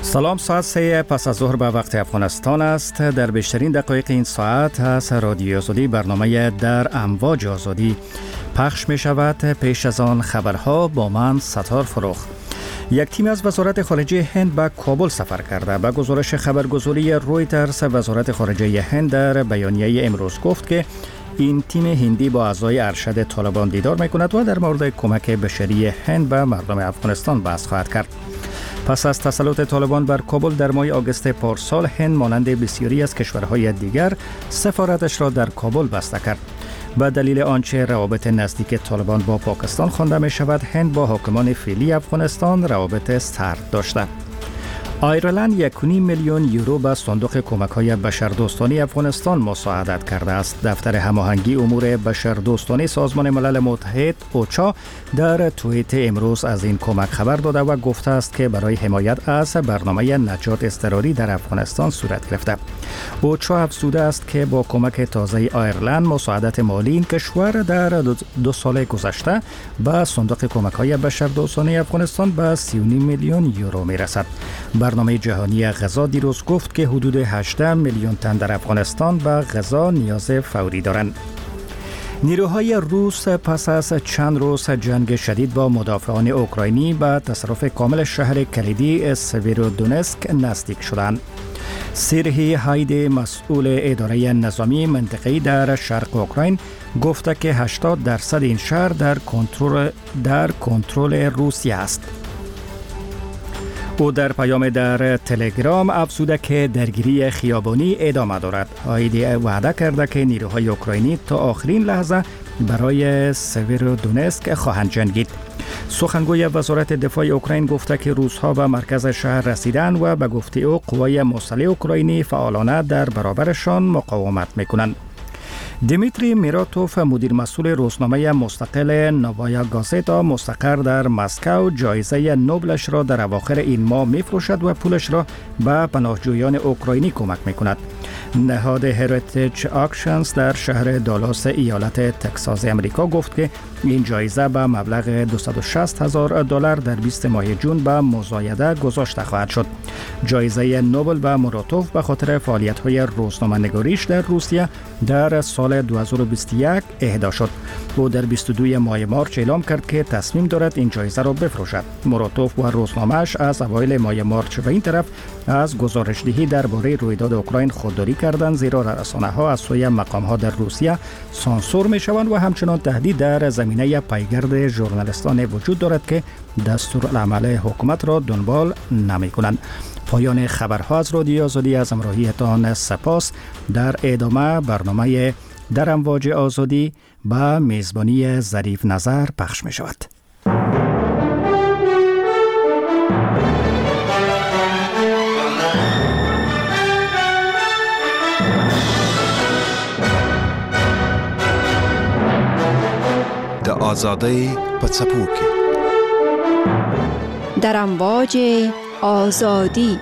سلام، ساعت 3 پس از ظهر به وقت افغانستان است. در بیشترین دقایق این ساعت از رادیو آزادی برنامه در امواج آزادی پخش می شود. پیش از آن خبرها با من ستار فروخ. یک تیم از وزارت خارجه هند به کابل سفر کرده. به گزارش خبرگزاری رویترز، وزارت خارجه هند در بیانیه امروز گفت که این تیم هندی با اعضای ارشد طالبان دیدار میکند و در مورد کمک بشری هند به مردم افغانستان بحث خواهد کرد. پس از تسلط طالبان بر کابل در ماه آگوست پارسال، هند مانند بسیاری از کشورهای دیگر سفارتش را در کابل بسته کرد. به دلیل آنچه روابط نزدیک طالبان با پاکستان خوانده می شود، هند با حاکمان فعلی افغانستان روابط سرد داشته. آیرلند 1.5 میلیون یورو به صندوق کمک‌های بشردوستانه افغانستان مساعدت کرده است. دفتر هماهنگی امور بشردوستانه سازمان ملل متحد اوچا در توییت امروز از این کمک خبر داده و گفته است که برای حمایت از برنامه نجات اضطراری در افغانستان صورت گرفته. اوچا افزوده است که با کمک تازه آیرلند مساعدت مالی این کشور در 2 سال گذشته به صندوق کمک‌های بشردوستانه افغانستان به 30.5 میلیون یورو میرسد. برنامه جهانی غذا دیروز گفت که حدود 18 میلیون تن در افغانستان به غذا نیاز فوری دارند. نیروهای روس پس از چند روز جنگ شدید با مدافعان اوکراینی به تصرف کامل شهر کلیدی سویرودونسک نزدیک شدند. سرهی هایدی، مسئول اداره نظامی منطقه‌ای در شرق اوکراین، گفته که 80% این شهر در کنترل روسیه است. او در پیام در تلگرام افزوده که درگیری خیابانی ادامه دارد. هایدی وعده کرده که نیروهای اوکراینی تا آخرین لحظه برای سویرودونسک خواهند جنگید. سخنگوی وزارت دفاع اوکراین گفته که روس‌ها به مرکز شهر رسیدند و به گفته او قوای مسلح اوکراینی فعالانه در برابرشان مقاومت می‌کنند. دیمیتری میراتوف، مدیر مسئول روزنامه مستقل نوایا گازتا مستقر در مسکو، جایزه نوبلش را در اواخر این ماه می‌فروشد و پولش را به پناهجویان اوکراینی کمک می‌کند. نهاد هریتیج اکشنز در شهر دالاس ایالت تکساس امریکا گفت که این جایزه به مبلغ $260,000 در 20 ماه جون به مزایده گذاشته خواهد شد. جایزه نوبل به میراتوف به خاطر فعالیت‌های روزنامه‌نگاریش در روسیه در سال 2021 اهدا شد. او در 22 ماه مارچ اعلام کرد که تصمیم دارد این جایزه را بفروشد. میراتوف و روزنامه‌اش از اوایل ماه مارچ و این طرف از گزارش‌دهی درباره رویداد اوکراین خودداری کردند، زیرا رسانه‌ها از سوی مقام‌ها در روسیه سانسور می‌شوند و همچنان تهدید در زمینه پیگرد ژورنالیستان وجود دارد که دستورالعمل حکومت را دنبال نمی‌کنند. پایان خبرها از رادیو آزادی، از همراهیتان سپاس. در ادامه برنامه در امواج آزادی با میزبانی ظریف نظر پخش می شود. د آزادی په څپو کې در امواج آزادی.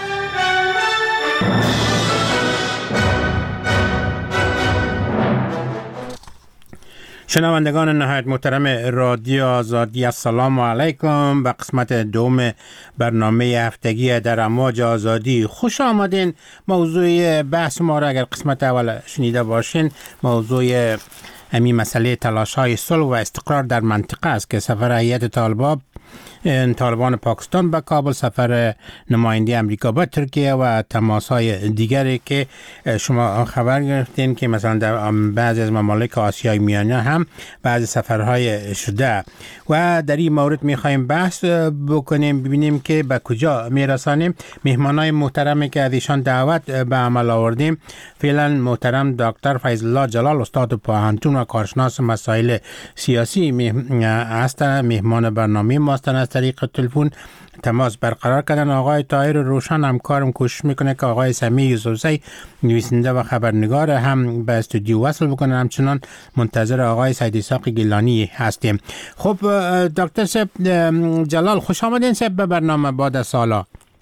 شنوندگان نهایت محترم رادیو آزادی، السلام علیکم. به قسمت دوم برنامه هفتگی در امواج آزادی خوش آمدین. موضوع بحث ما را اگر قسمت اول شنیده باشین، موضوع همین مسئله تلاش‌های صلح و استقرار در منطقه است که سفر هیئت طالبان پاکستان به کابل، سفر نماینده امریکا به ترکیه و تماس‌های دیگری که شما خبر گرفتین که مثلا در بعضی از ممالک آسیای میانه هم بعضی سفرهای شده و در این مورد می‌خوایم بحث بکنیم، ببینیم که به کجا میرسانیم. مهمانای محترمی که از ایشان دعوت به عمل آوردیم، فعلا محترم دکتر فیض الله جلال، استاد پوهنتون و کارشناس مسائل سیاسی هستند، مهمان برنامه ما هستند. از طریق تلفن تماس برقرار کردن. آقای طاهر روشن همکارم کوشش میکنه که آقای سمیع یوسفزی نویسنده و خبرنگار هم به استودیو وصل بکنه. همچنان منتظر آقای سید اسحاق گیلانی هستیم. خب دکتر صاحب جلال، خوش آمدین صاحب به برنامه بعد از سالا.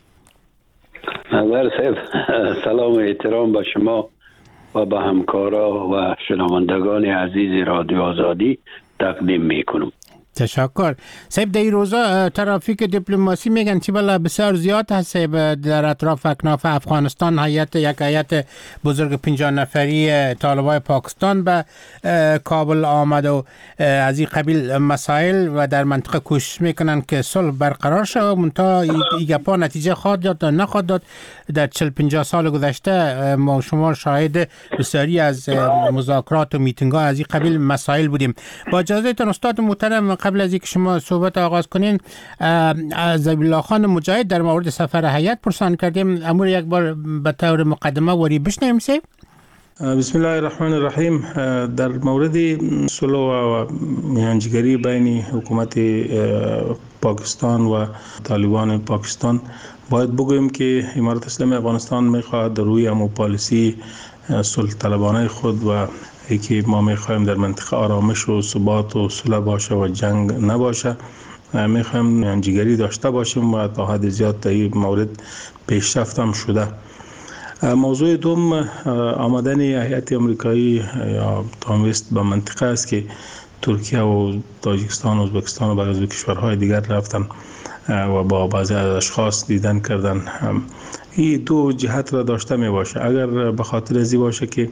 نظر صاحب، سلام و احترام به شما و به همکارا و شنوندگان عزیز رادیو آزادی تقدیم میکنم. تشکر. صاحب در این روزا ترافیک دیپلماسی میگن چی بلا بسیار زیاد هست در اطراف اکناف افغانستان. یک هیئت بزرگ 50 نفری طالبای پاکستان به کابل آمد و از این قبیل مسائل و در منطقه کوشش میکنن که صلح برقرار شود. منتها این گپا نتیجه خواهد داد یا نخواهد داد. در 40-50 سال گذشته ما شما شاهد بسیاری از مذاکرات و میتینگ ها از این قبیل مسائل بودیم. با اجازهتون استاد محترم، قبل از اینکه شما صحبت آغاز کنین، از ذبیح الله خان مجاهد در مورد سفر هیئت پرسان کردیم. امور یک بار به طور مقدمه وری بشنویم. بسم الله الرحمن الرحیم. در مورد صلح و میانجیگری بین حکومت پاکستان و طالبان پاکستان باید بگوییم که امارت اسلامی افغانستان میخواهد روی امو پالیسی صلح طلبانه خود و که ما میخواهیم در منطقه آرامش و ثبات و صلح باشه و جنگ نباشه، میخواهیم میانجیگری داشته باشیم و تا حد زیاد در این مورد پیشرفت هم شده. موضوع دوم آمدن هیئت آمریکایی یا تامویست به منطقه است که ترکیه و تاجیکستان و ازبکستان و بعضی کشورهای دیگر رفتن و با بعضی از اشخاص دیدن کردن. این دو جهت را داشته می باشه. اگر به خاطر ازی باشه که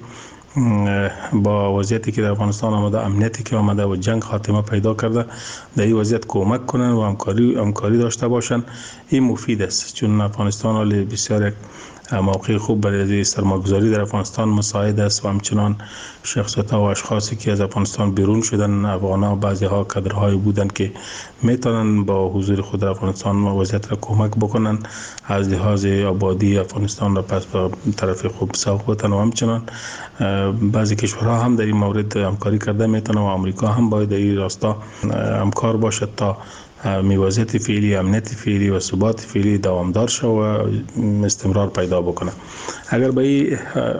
با وضعیتی که در افغانستان آمده، امنیتی که آمده و جنگ خاتمه پیدا کرده، در این وضعیت کمک کنن و همکاری داشته باشن، این مفید است. چون افغانستان حالی بسیار موقع خوب برای سرمایه‌گذاری در افغانستان مساعد است و همچنان شخصیت‌ها و اشخاصی که از افغانستان بیرون شدن، افغان‌ها بعضی‌ها کادرهای بودند که میتونن با حضور خود در افغانستان وضعیت را کمک بکنن، از لحاظ آبادی افغانستان را پس به طرف خوب سوق بتن. و همچنان بعضی کشورها هم در این مورد همکاری کرده میتونن و آمریکا هم باید در این راستا همکار باشد تا وضعیت فعلی، امنیت فعلی و ثبات فعلی دوامدار شد و استمرار پیدا بکنه. اگر به این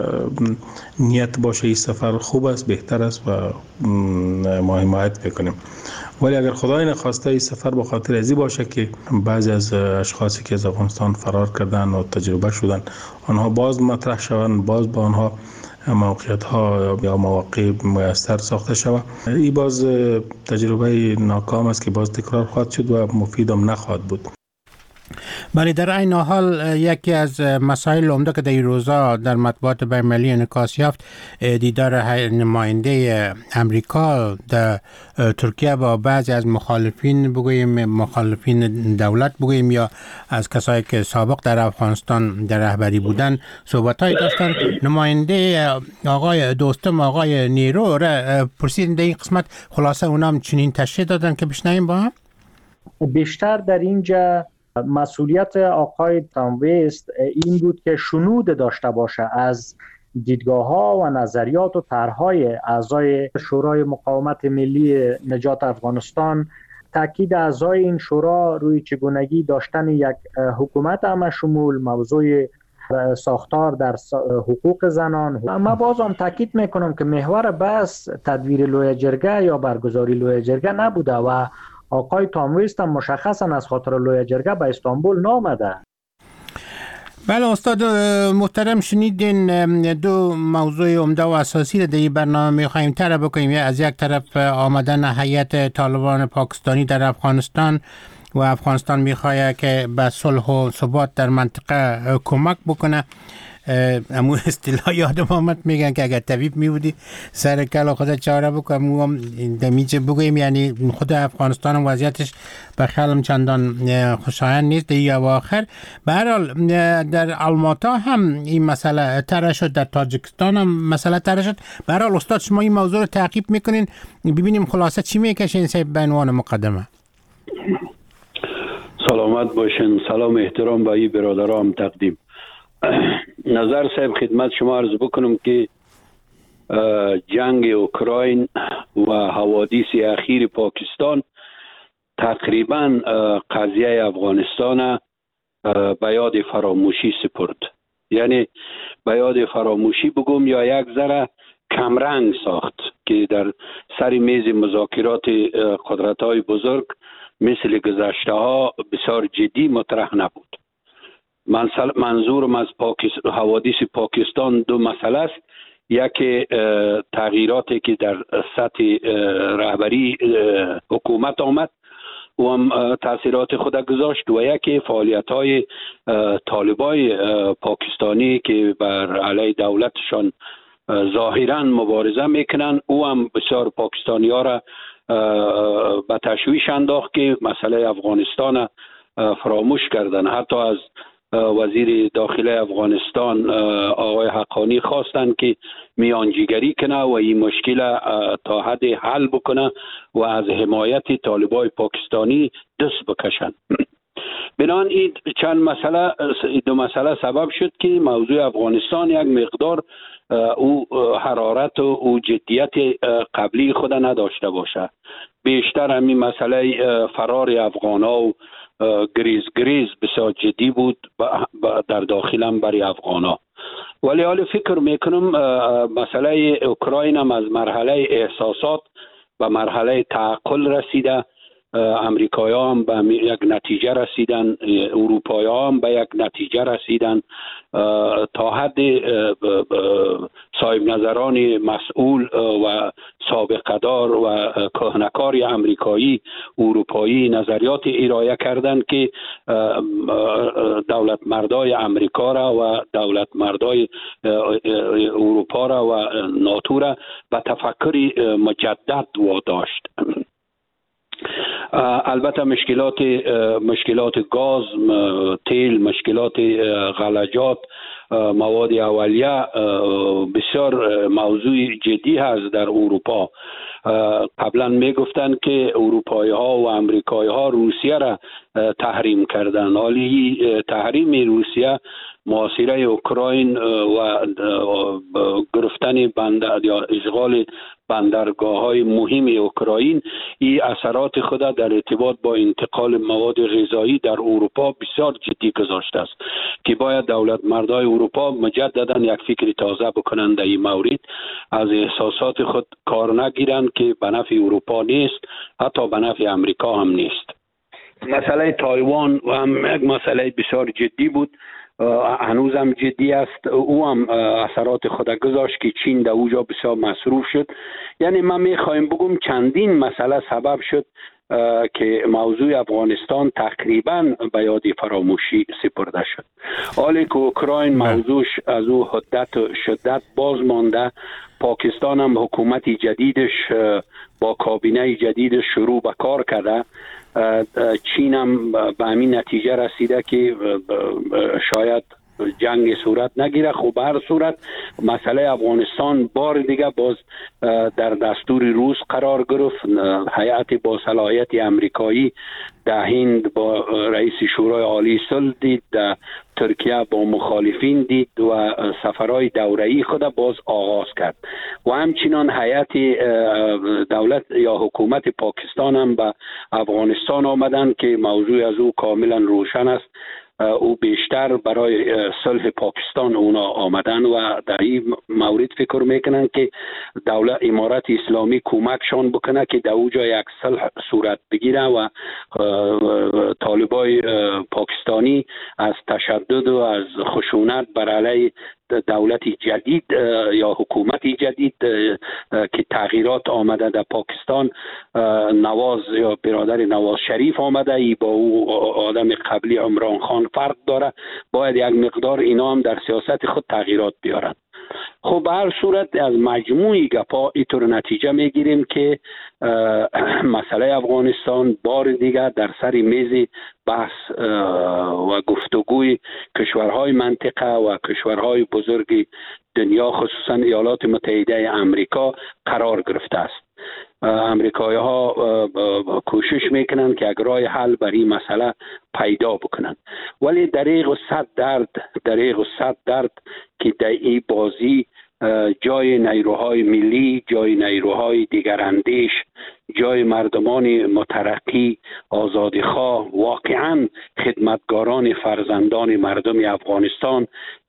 نیت باشه این سفر خوب است، بهتر است و ما حمایت میکنیم. ولی اگر خدای نخواسته این سفر به خاطر ازی باشه که بعضی از اشخاصی که از افغانستان فرار کردن و تجربه شدن آنها باز مطرح شوند، باز با آنها موقعیت ها یا مواقع میسر ساخته شود، این باز تجربه ناکام است که باز تکرار خواهد شد و مفید هم نخواهد بود. بله، در این حال یکی از مسائل عمده که در این روزا در مطبوعات بین‌المللی انعکاس یافت، دیدار نماینده امریکا در ترکیه با بعضی از مخالفین دولت بگوییم یا از کسایی که سابق در افغانستان در رهبری بودن صحبت‌های داشتن. نماینده آقای دوستم، آقای نیرو را پرسیدیم در این قسمت، خلاصه اونام چنین تشریح دادن که بشنویم با هم. بیشتر در اینجا مسئولیت آقای تامویست این بود که شنود داشته باشه از دیدگاه‌ها و نظریات و طرح‌های اعضای شورای مقاومت ملی نجات افغانستان، تاکید اعضای این شورا روی چگونگی داشتن یک حکومت همشمول، موضوع ساختار در حقوق زنان. ما باز هم تاکید میکنم که محور بحث تدویر لوی جرگه یا برگزاری لوی جرگه نبوده و آقای تامویست هم مشخصا از خاطر لوی جرگه به استانبول نامده. بله استاد محترم، شنیدین دو موضوع عمده و اساسی را در این برنامه می‌خوایم طرح بکنیم. از یک طرف آمدن هیئت طالبان پاکستانی در افغانستان و افغانستان می‌خواهد که به صلح و ثبات در منطقه کمک بکنه. امو اصطلاح یادم آمد، میگن که اگر طبیب میبودی سر کلا خود چاره بکنم، هم دمیجه بگویم، یعنی خود افغانستان هم وضعیتش به خیالم چندان خوشایند نیست در این اواخر. به هر حال در آلماتا هم این مسئله طرح شد، در تاجیکستان هم مسئله طرح شد. به هر حال استاد شما این موضوع رو تعقیب میکنین، ببینیم خلاصه چی میکشین به عنوان مقدمه. سلامت باشین. سلام احترام به این برادرام تقدیم. نظر صاحب خدمت شما عرض بکنم که جنگ اوکراین و حوادث اخیر پاکستان تقریبا قضیه افغانستان به یاد فراموشی سپرد. یعنی به یاد فراموشی بگم یا یک ذره کمرنگ ساخت که در سر میز مذاکرات قدرت‌های بزرگ مثل گذشته ها بسیار جدی مطرح نبود. منظورم از حوادث پاکستان دو مسئله است. یکی تغییراتی که در سطح رهبری حکومت آمد و هم تاثیرات خود گذاشت و یکی فعالیت‌های طالبای پاکستانی که بر علیه دولتشان ظاهراً مبارزه میکنن او هم بسیار پاکستانی‌ها را به تشویش انداخت که مسئله افغانستان فراموش کردن. حتی از وزیر داخله افغانستان آقای حقانی خواستند که میانجیگری کنه و این مشکل تا حد حل بکنه و از حمایت طالبای پاکستانی دست بکشند. بنان این دو مسئله سبب شد که موضوع افغانستان یک مقدار او حرارت و او جدیت قبلی خود نداشته باشه. بیشتر همین مسئله فرار افغان‌ها و گریز بسیار جدی بود در داخل هم برای افغان‌ها. ولی حال فکر میکنم مسئله اوکراین هم از مرحله احساسات و مرحله تعقل رسیده. امریکایی‌ها هم به یک نتیجه رسیدن، اروپایی‌ها هم به یک نتیجه رسیدن. تا حد صاحب نظران مسئول و سابقه‌دار و کهنکار امریکایی اروپایی نظریات ارائه کردند که دولت مردای امریکا را و دولت مردای اروپا را و ناتو را به تفکر مجدد واداشت. البته مشکلات گاز، تیل، مشکلات غلجات، مواد اولیه بسیار موضوع جدی هست در اروپا. قبلا می گفتند که اروپایی ها و امریکایی ها روسیه را تحریم کردند. حالی تحریم روسیه محاصره اوکراین و گرفتن بندر یا اشغال بندرگاه های مهم اوکراین این اثرات خود در ارتباط با انتقال مواد غذایی در اروپا بسیار جدی گذاشته است که باید دولت مردای اروپا مجددا یک فکر تازه بکنند در این مورد، از احساسات خود کار نگیرند که به نفع اروپا نیست، حتی به نفع امریکا هم نیست. مسئله تایوان هم یک مسئله بسیار جدی بود، هنوز هم جدی است. او هم اثرات خود گذاشت که چین در اوجا بسیار مصروف شد. یعنی من میخوایم بگم چندین مسئله سبب شد که موضوع افغانستان تقریبا به یاد فراموشی سپرده شد. حالی که اوکراین موضوعش از او حدت و شدت باز مانده، پاکستان هم حکومت جدیدش با کابینه جدیدش شروع به کار کرده. چین هم به همین نتیجه رسیده که شاید جنگ صورت نگیره. خب به هر صورت مسئله افغانستان بار دیگه باز در دستور روز قرار گرفت. هیئت با صلاحیت امریکایی در هند با رئیس شورای عالی صلح دید، در ترکیه با مخالفین دید و سفرهای دوره‌ای خود باز آغاز کرد و همچنان هیئت دولت یا حکومت پاکستان هم به افغانستان آمدن که موضوع از او کاملا روشن است. او بیشتر برای صلح پاکستان اونا آمدن و در این مورد فکر میکنن که دولت امارت اسلامی کمکشان بکنه که در اوجا یک صلح صورت بگیره و طالبای پاکستانی از تشدد و از خشونت بر علیه دولت جدید یا حکومت جدید که تغییرات آمده در پاکستان، نواز یا برادر نواز شریف آمده، ای با او آدم قبلی عمران خان فرق داره، باید یک مقدار اینا هم در سیاست خود تغییرات بیارن. خب به هر صورت از مجموعی گپا اینطور نتیجه میگیریم که مسئله افغانستان بار دیگر در سر میز بحث و گفتگوی کشورهای منطقه و کشورهای بزرگ دنیا، خصوصا ایالات متحده امریکا قرار گرفته است. امریکایی ها کوشش میکنن که یک راه حل برای این مسئله پیدا بکنن، ولی دریغ و صد درد که در این بازی جای نیروهای ملی، جای نیروهای دیگراندیش، جای مردمان مترقی آزادیخواه، واقعا خدمتگاران فرزندان مردم افغانستان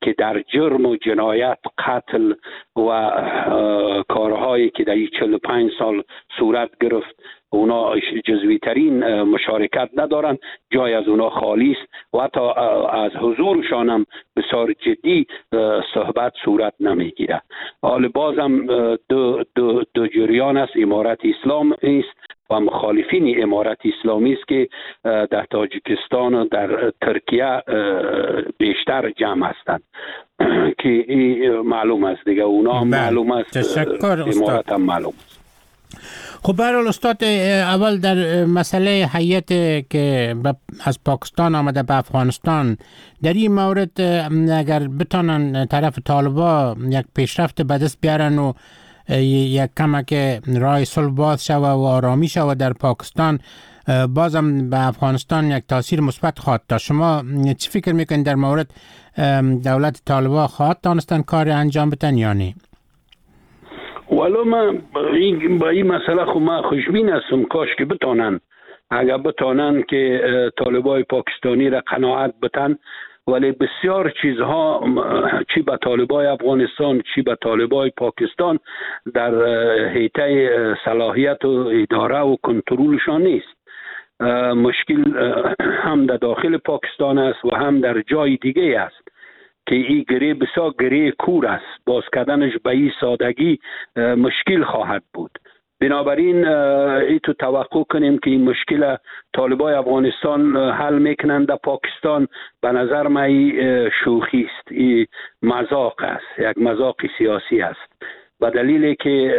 که در جرم و جنایت، قتل و کارهایی که در 45 سال صورت گرفت اونا جزوی ترین مشارکت ندارند، جای از اونا خالی است و حتی از حضورشان هم بسیار جدی صحبت صورت نمیگیره. حال بازم دو جریان است، امارت اسلام است و مخالفین امارت اسلامی است که در تاجیکستان و در ترکیه بیشتر جمع هستند که معلوم است دیگه، اونا معلوم است، امارت هم معلوم است. خب برحال استاد، اول در مسئله هیئت که از پاکستان آمده به افغانستان، در این مورد اگر بتانن طرف طالبا یک پیشرفت به دست بیارن و یک کمک راه صلح باز شود و آرامی شود در پاکستان، بازم به افغانستان یک تاثیر مثبت خواهد داشت. شما چی فکر میکنید در مورد دولت طالبا خواهد دانستن کار انجام بدن یا نه؟ ولو من با این مسئله خب من خوشبین هستم، کاش که بتانن، اگر بتانن که طالبای پاکستانی را قناعت بتن، ولی بسیار چیزها چی به طالبای افغانستان چی به طالبای پاکستان در حیطه صلاحیت و اداره و کنترلشان نیست. مشکل هم در داخل پاکستان است و هم در جای دیگه است که این گره بسیار گره کور است، باز کردنش به این سادگی مشکل خواهد بود. بنابراین ای تو توقع کنیم که این مشکل طالبای افغانستان حل میکنند در پاکستان، به نظر من شوخی است، این مذاق است، یک مذاق سیاسی است، به دلیلی که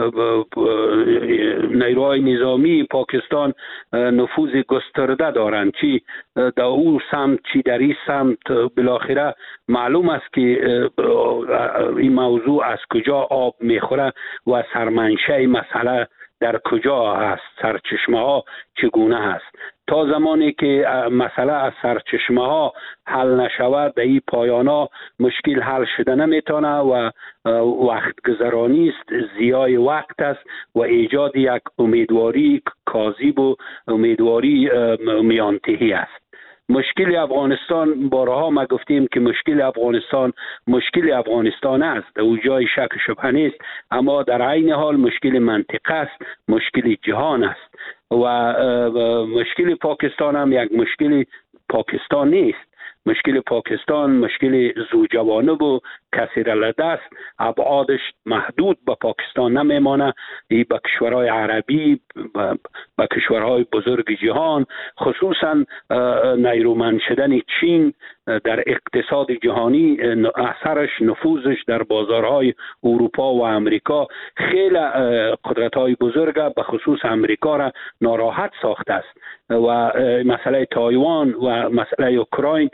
نیروهای نظامی پاکستان نفوذ گسترده دارند، چی در او سمت چی در این سمت. بالاخره معلوم است که این موضوع از کجا آب میخوره و سرمنشه مسئله در کجا هست، سرچشمه ها چگونه هست. تا زمانی که مسئله از سرچشمه ها حل نشود، در این پایانا مشکل حل شده نمیتونه و وقت گذرانی است، ضیاع وقت است و ایجاد یک امیدواری کاذب و امیدواری میانتهی است. مشکل افغانستان، بارها ما گفتیم که مشکل افغانستان است، او جای شک شبهه نیست، اما در عین حال مشکل منطقه است، مشکل جهان است و مشکل پاکستان هم یک مشکل پاکستان نیست. مشکل پاکستان مشکل زوجوانب و کثیر الدست، ابعادش محدود به پاکستان نمیمانه، ای به کشورهای عربی، به کشورهای بزرگ جهان، خصوصا نیرومند شدن چین در اقتصاد جهانی، اثرش، نفوذش در بازارهای اروپا و امریکا خیلی قدرت‌های بزرگ به خصوص امریکا را ناراحت ساخته است و مسئله تایوان و مسئله اوکراین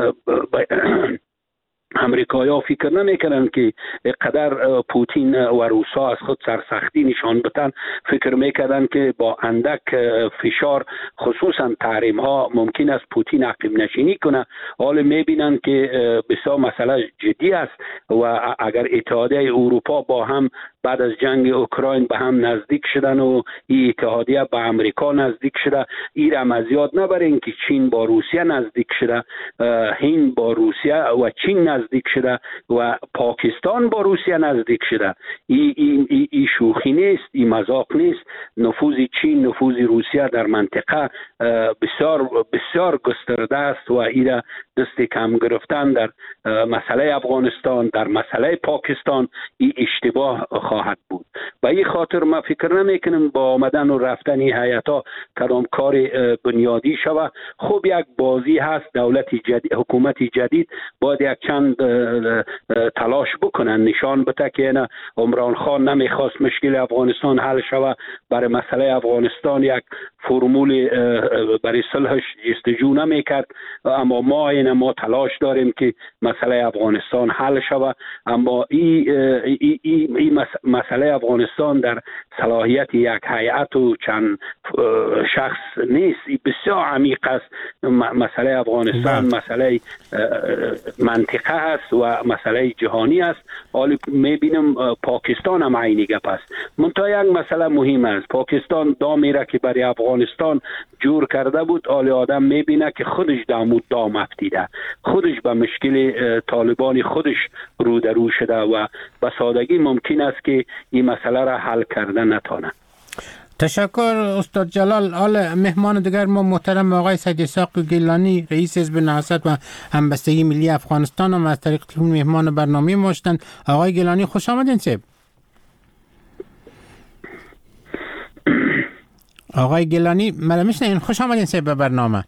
امریکایی ها فکر نمیکنن که قدر پوتین و روسا از خود سرسختی نشان بدن، فکر میکردن که با اندک فشار خصوصا تحریم ها ممکن است پوتین عقب نشینی کنه. حال میبینن که بسیار مسئله جدی است و اگر اتحادیه اروپا با هم بعد از جنگ اوکراین به هم نزدیک شدن و این اتحادیه به امریکا نزدیک شده، این را از یاد نبرین که چین با روسیه نزدیک شده، هند با روسیه و چین نزدیک شده و پاکستان با روسیه نزدیک شده. این شوخی نیست، این مذاق نیست. نفوذ چین، نفوذ روسیه در منطقه بسیار بسیار گسترده است و این دست کم گرفتن در مسئله افغانستان، در مسئله پاکستان، این اشتباه خواهد بود. به این خاطر ما فکر نمیکنم با آمدن و رفتن این هیئت‌ها کدام کار بنیادی شود. خوب یک بازی هست، دولت جدید، حکومت جدید باید یک چند تلاش بکنن، نشان بده که نه عمران خان نمیخواست مشکل افغانستان حل شود، برای مسئله افغانستان یک فرمول برای صلحش جستجو نمیکرد، اما ما تلاش داریم که مسئله افغانستان حل شود. اما این مسئله افغانستان در صلاحیت یک هیئت و چند شخص نیست، این بسیار عمیق است. مسئله افغانستان مسئله منطقه است و مسئله جهانی است. حالا میبینم پاکستان هم عینی گپ است. منتها یک مسئله مهم است، پاکستان دامی را که برای افغانستان جور کرده بود، حالا آدم میبینه که خودش دامود دام افتیده. نمیده. خودش به مشکل طالبان خودش رو در رو شده و به سادگی ممکن است که این مسئله را حل کرده نتانه. تشکر استاد جلال. حال مهمان دیگر ما محترم آقای سید اسحاق گیلانی، رئیس حزب نهضت و همبستگی ملی افغانستان هم از طریق تلفن مهمان برنامه ما هستند. آقای گیلانی خوش آمدین صاحب. آقای گیلانی مرا میشنین؟ خوش آمدین صاحب به برنامه.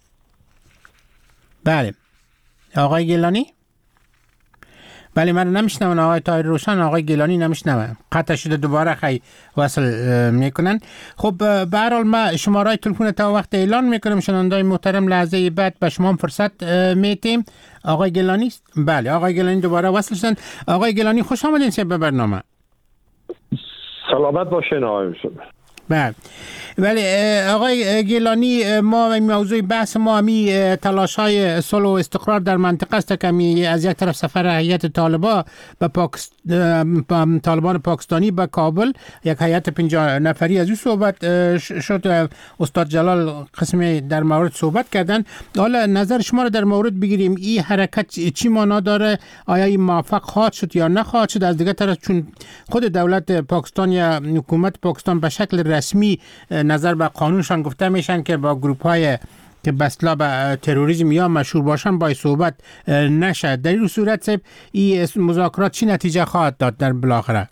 بله آقای گیلانی. بله من نمیشنم. آقای طاهر روشن آقای گیلانی نمیشنم. قطع شده دوباره خی وصل میکنن. خب به هر حال ما شماره تلفن تا وقت اعلان میکنم. شنوندای محترم لحظه بعد به شما فرصت میتیم. آقای گیلانی بله آقای گیلانی دوباره وصل شدن. آقای گیلانی خوش آمدین به برنامه. سلامت باشین آقای روشن. بله آقای گیلانی، ما موضوع بحث ما همی تلاش های صلح و استقرار در منطقه است که از یک طرف سفر هیئت طالبان به طالبان پاکستانی به کابل، یک هیئت 50 نفری از او صحبت شد. استاد جلال قسمی در مورد صحبت کردن. حالا نظر شما رو در مورد بگیریم این حرکت چی معنا داره؟ آیا این موفق خواهد شد یا نخواهد شد؟ از دیگه طرف چون خود دولت پاکستان یا حکومت پاکستان به شکل رسمی نظر به قانونشان گفته میشن که با گروپ های که بسلا به تروریسم یا مشهور باشن باید صحبت نشه. در این صورت این مذاکرات چی نتیجه خواهد داد در بالاخره؟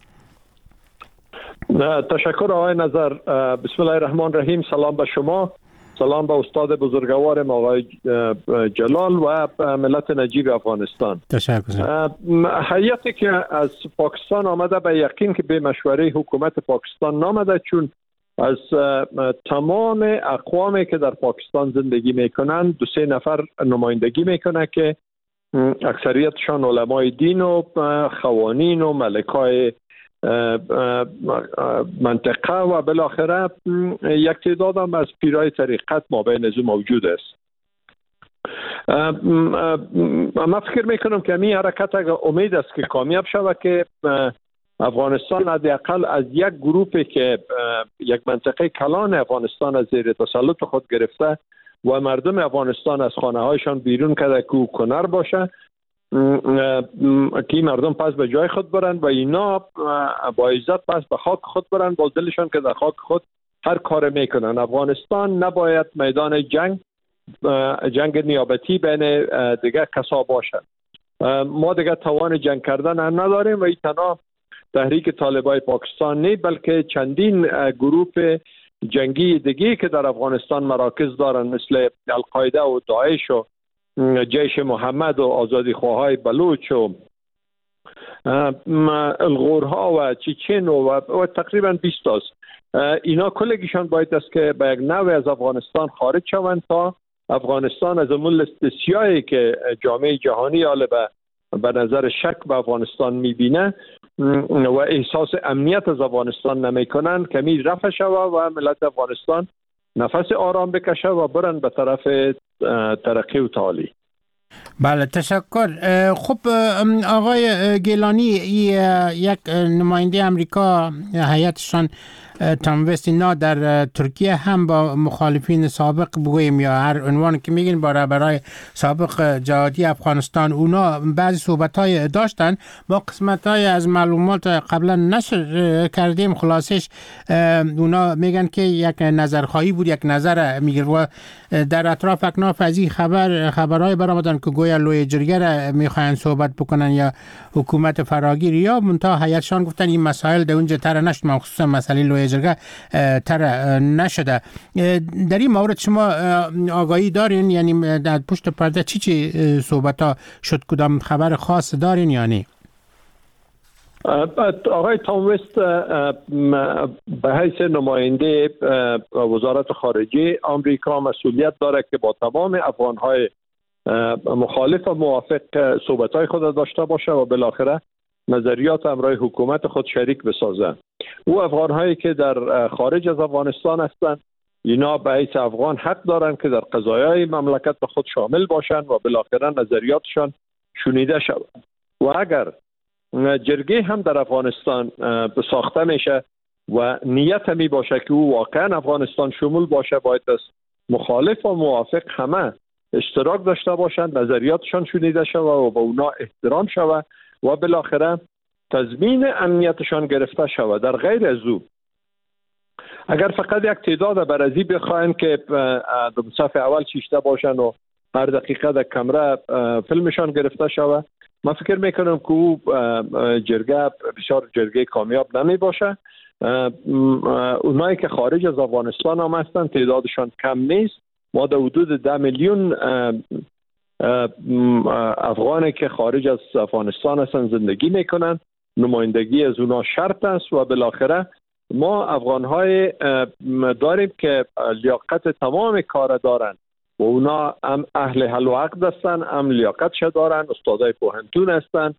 تشکر آقای نظر. بسم الله الرحمن الرحیم. سلام به شما، سلام به استاد بزرگوار آقای جلال و ملت نجیب افغانستان. تشکر. هیئتی که از پاکستان آمده به یقین که به مشوره حکومت پاکستان نامده، چون از تمام اقوامی که در پاکستان زندگی میکنند 2-3 نفر نمایندگی میکنه که اکثریتشان علمای دین و خوانین و ملکای منطقه و بالاخره یک تعداد هم از پیرای طریقت مابین از موجود است. من فکر میکنم که این حرکت اگر امید است که کامیاب شود که افغانستان حداقل از یک گروپی که یک منطقه کلان افغانستان از زیر تسلط خود گرفته و مردم افغانستان از خانه هایشان بیرون کرده که او کنر باشه، که مردم پس به جای خود برن و اینا با عزت پس به خاک خود برن، با دلشان که در خاک خود هر کار میکنن. افغانستان نباید میدان جنگ نیابتی بین دیگه کسا باشه. ما دیگه توان جنگ کردن هم نداریم و این تنها تحریک طالبای پاکستان نه، بلکه چندین گروه جنگی دیگه که در افغانستان مراکز دارن مثل القاعده و داعش و جیش محمد و آزادی خواهای بلوچ و الغورها و چیچن و تقریبا 20 است. اینا کلگیشان باید است که به یک نوع از افغانستان خارج شوند تا افغانستان از اون لیست سیاهی که جامعه جهانی حالا به نظر شک به افغانستان میبینه و احساس امنیت از افغانستان نمیکنن کمی رفع شود و ملت افغانستان نفس آرام بکشه و برن به طرف ترقی و تعالی. بله تشکر. خب آقای گیلانی، یک نماینده امریکا هیئتشان تام وست اینا در ترکیه هم با مخالفین سابق بگوییم یا هر عنوان که میگین با رهبرای سابق جهادی افغانستان اونا بعضی صحبت‌های داشتن. با قسمت‌های از معلومات قبلا نشر کردیم، خلاصش اونا میگن که یک نظرخواهی بود، یک نظر میگه و در اطراف اکناف از این خبرهای برآمدن که گویا لوی جرگه میخواین صحبت بکنن یا حکومت فراگیر یا منتها هیئتشان گفتن این مسائل در اونجا طرح نشد، مخصوصا مسئله لوی جرگه طرح نشده. در این مورد شما آگاهی دارین؟ یعنی در پشت پرده چی صحبت ها شد؟ کدام خبر خاص دارین یا نه؟ آقای تام وست به حیث نماینده وزارت خارجه آمریکا مسئولیت داره که با تمام افغانهای مخالف و موافق صحبت‌های خود داشته باشه و بالاخره نظریات امرای حکومت خود شریک بسازه. او افغان‌هایی که در خارج از افغانستان هستند اینا به حیث افغان حق دارند که در قضایای مملکت به خود شامل باشند و بالاخره نظریاتشان شنیده شود. و اگر جرگه هم در افغانستان ساخته میشه و نیت می باشه که او واقعا افغانستان شمول باشه، باید از مخالف و موافق همه اشتراک داشته باشند، نظریاتشان شنیده شود و به اونا احترام شود و بالاخره تضمین امنیتشان گرفته شود. در غیر از او اگر فقط یک تعداد برازی بخواین که در صف اول شیشته باشن و هر دقیقه در کمره فیلمشان گرفته شود، من فکر میکنم که او جرگه بسیار جرگه کامیاب نمی باشه. اونایی که خارج از افغانستان هم هستند تعدادشان کم نیست. ما در حدود 10 میلیون افغانی که خارج از افغانستان هستند زندگی میکنند. نمایندگی از اونا شرط است و بالاخره ما افغان‌های داریم که لیاقت تمام کار دارند و اونا هم اهل حل و عقد هستند، هم لیاقتش دارند، استادای پوهنتون هستند،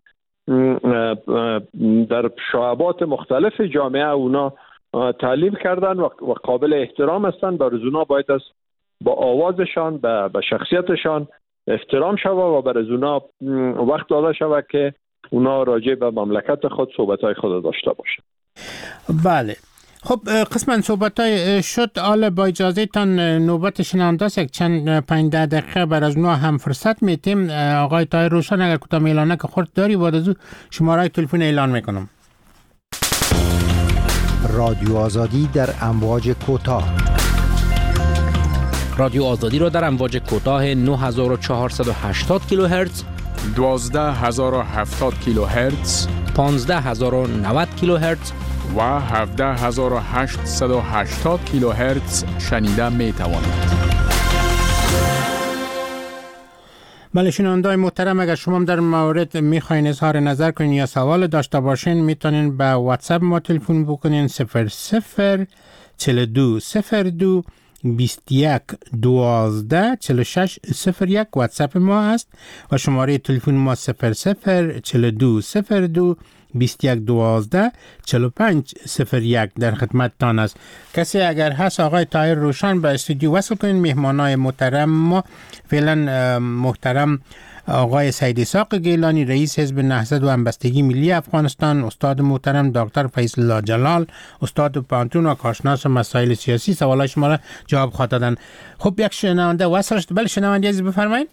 در شعبات مختلف جامعه اونا تعلیم کردن و قابل احترام هستند. بر اونا باید است با آوازشان به شخصیتشان احترام شود و بر اونا وقت داده شود که اونا راجع به مملکت خود صحبت‌های خود داشته باشند. بله. خب قسماً صحبت‌های شد. حالا با اجازه تان نوبت شنونده است، یک چند 5 دقیقه بر از نو هم فرصت میتیم. آقای طاهر روشن اگر کوتاه اعلانه که خورد داری بعد از او شماره تلفن اعلان میکنم. رادیو آزادی در امواج کوتاه. رادیو آزادی را در امواج کوتاه 9480 کیلوهرتز، 12070 کیلوهرتز، 15090 کیلوهرتز و 17880 کیلوهرتز شنیده می توانید. بله شنونده‌های محترم، اگر شما در مورد میخواین اظهار نظر کنین یا سوال داشته باشین میتونین به واتساپ ما تلفن بکنین 004202 21 12 46 01 واتساپ ما است و شماره تلفن ما 004202 21 12 45 01 در خدمت تان است. کسی اگر هست آقای طاهر روشن به استودیو وصل کنین. مهمانای محترم ما فعلا محترم آقای سید اسحاق گیلانی رئیس حزب نهضت و همبستگی ملی افغانستان، استاد محترم دکتر فیض الله جلال استاد پانتون و کارشناس مسائل سیاسی سوالای شما را جواب خواهد دادن. خب یک شنونده وصل شد. بله شنونده عزیز بفرمایید.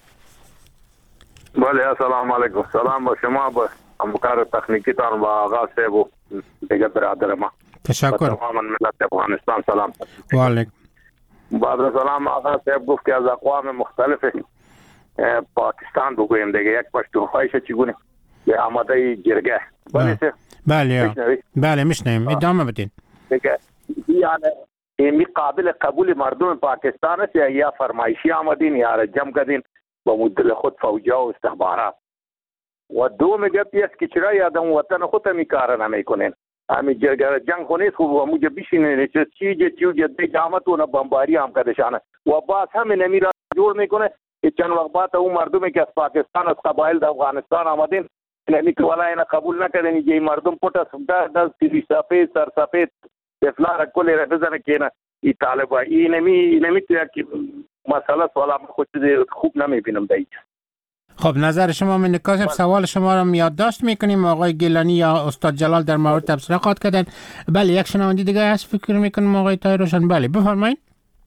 بله السلام علیکم. سلام با شما با همکار تکنیکی تان و آقا صاحب و دیگر برادر ما. تشکر. تمام ملت افغانستان سلام. و علیکم. بعد سلام آقا صاحب گفت که از اقوام مختلف پاکستان بگویم دیگه یک پشتونخوایش چگونه به آماده جرگه. بله میشنیم. ادامه بدین. دیگه یعنی این قابل قبول مردم پاکستان است یا فرمایشی آمدین یا جمع کردین با مدل خود فوجا و استخبارات. و دوم گپی است که چرا یادم وطن خود می کار نمیکنین. همین جنگ خونیست خوب و موجه بیشینه چیزی جامعت و بمباری هم کردشانه و باز همین نمی را جور میکنه که چند وقت بعد اون مردمی که از پاکستان از قبایل در افغانستان آمدین نمی که ولی اینا قبول نکردین که مردم پوت از دست تیوی سفید سر سفید افلار کلی را بزنه که این طالبا این نمی که مسئله سوالا خود خوب نمی بینم دیگه. خب نظر شما من نکاسب سوال شما را یادداشت میکنیم. آقای گیلانی یا استاد جلال در مورد تبصره خواهد کردن. بله یک شنونده دیگه هست فکر میکنم آقای طاهر روشن. بله بفرمایید.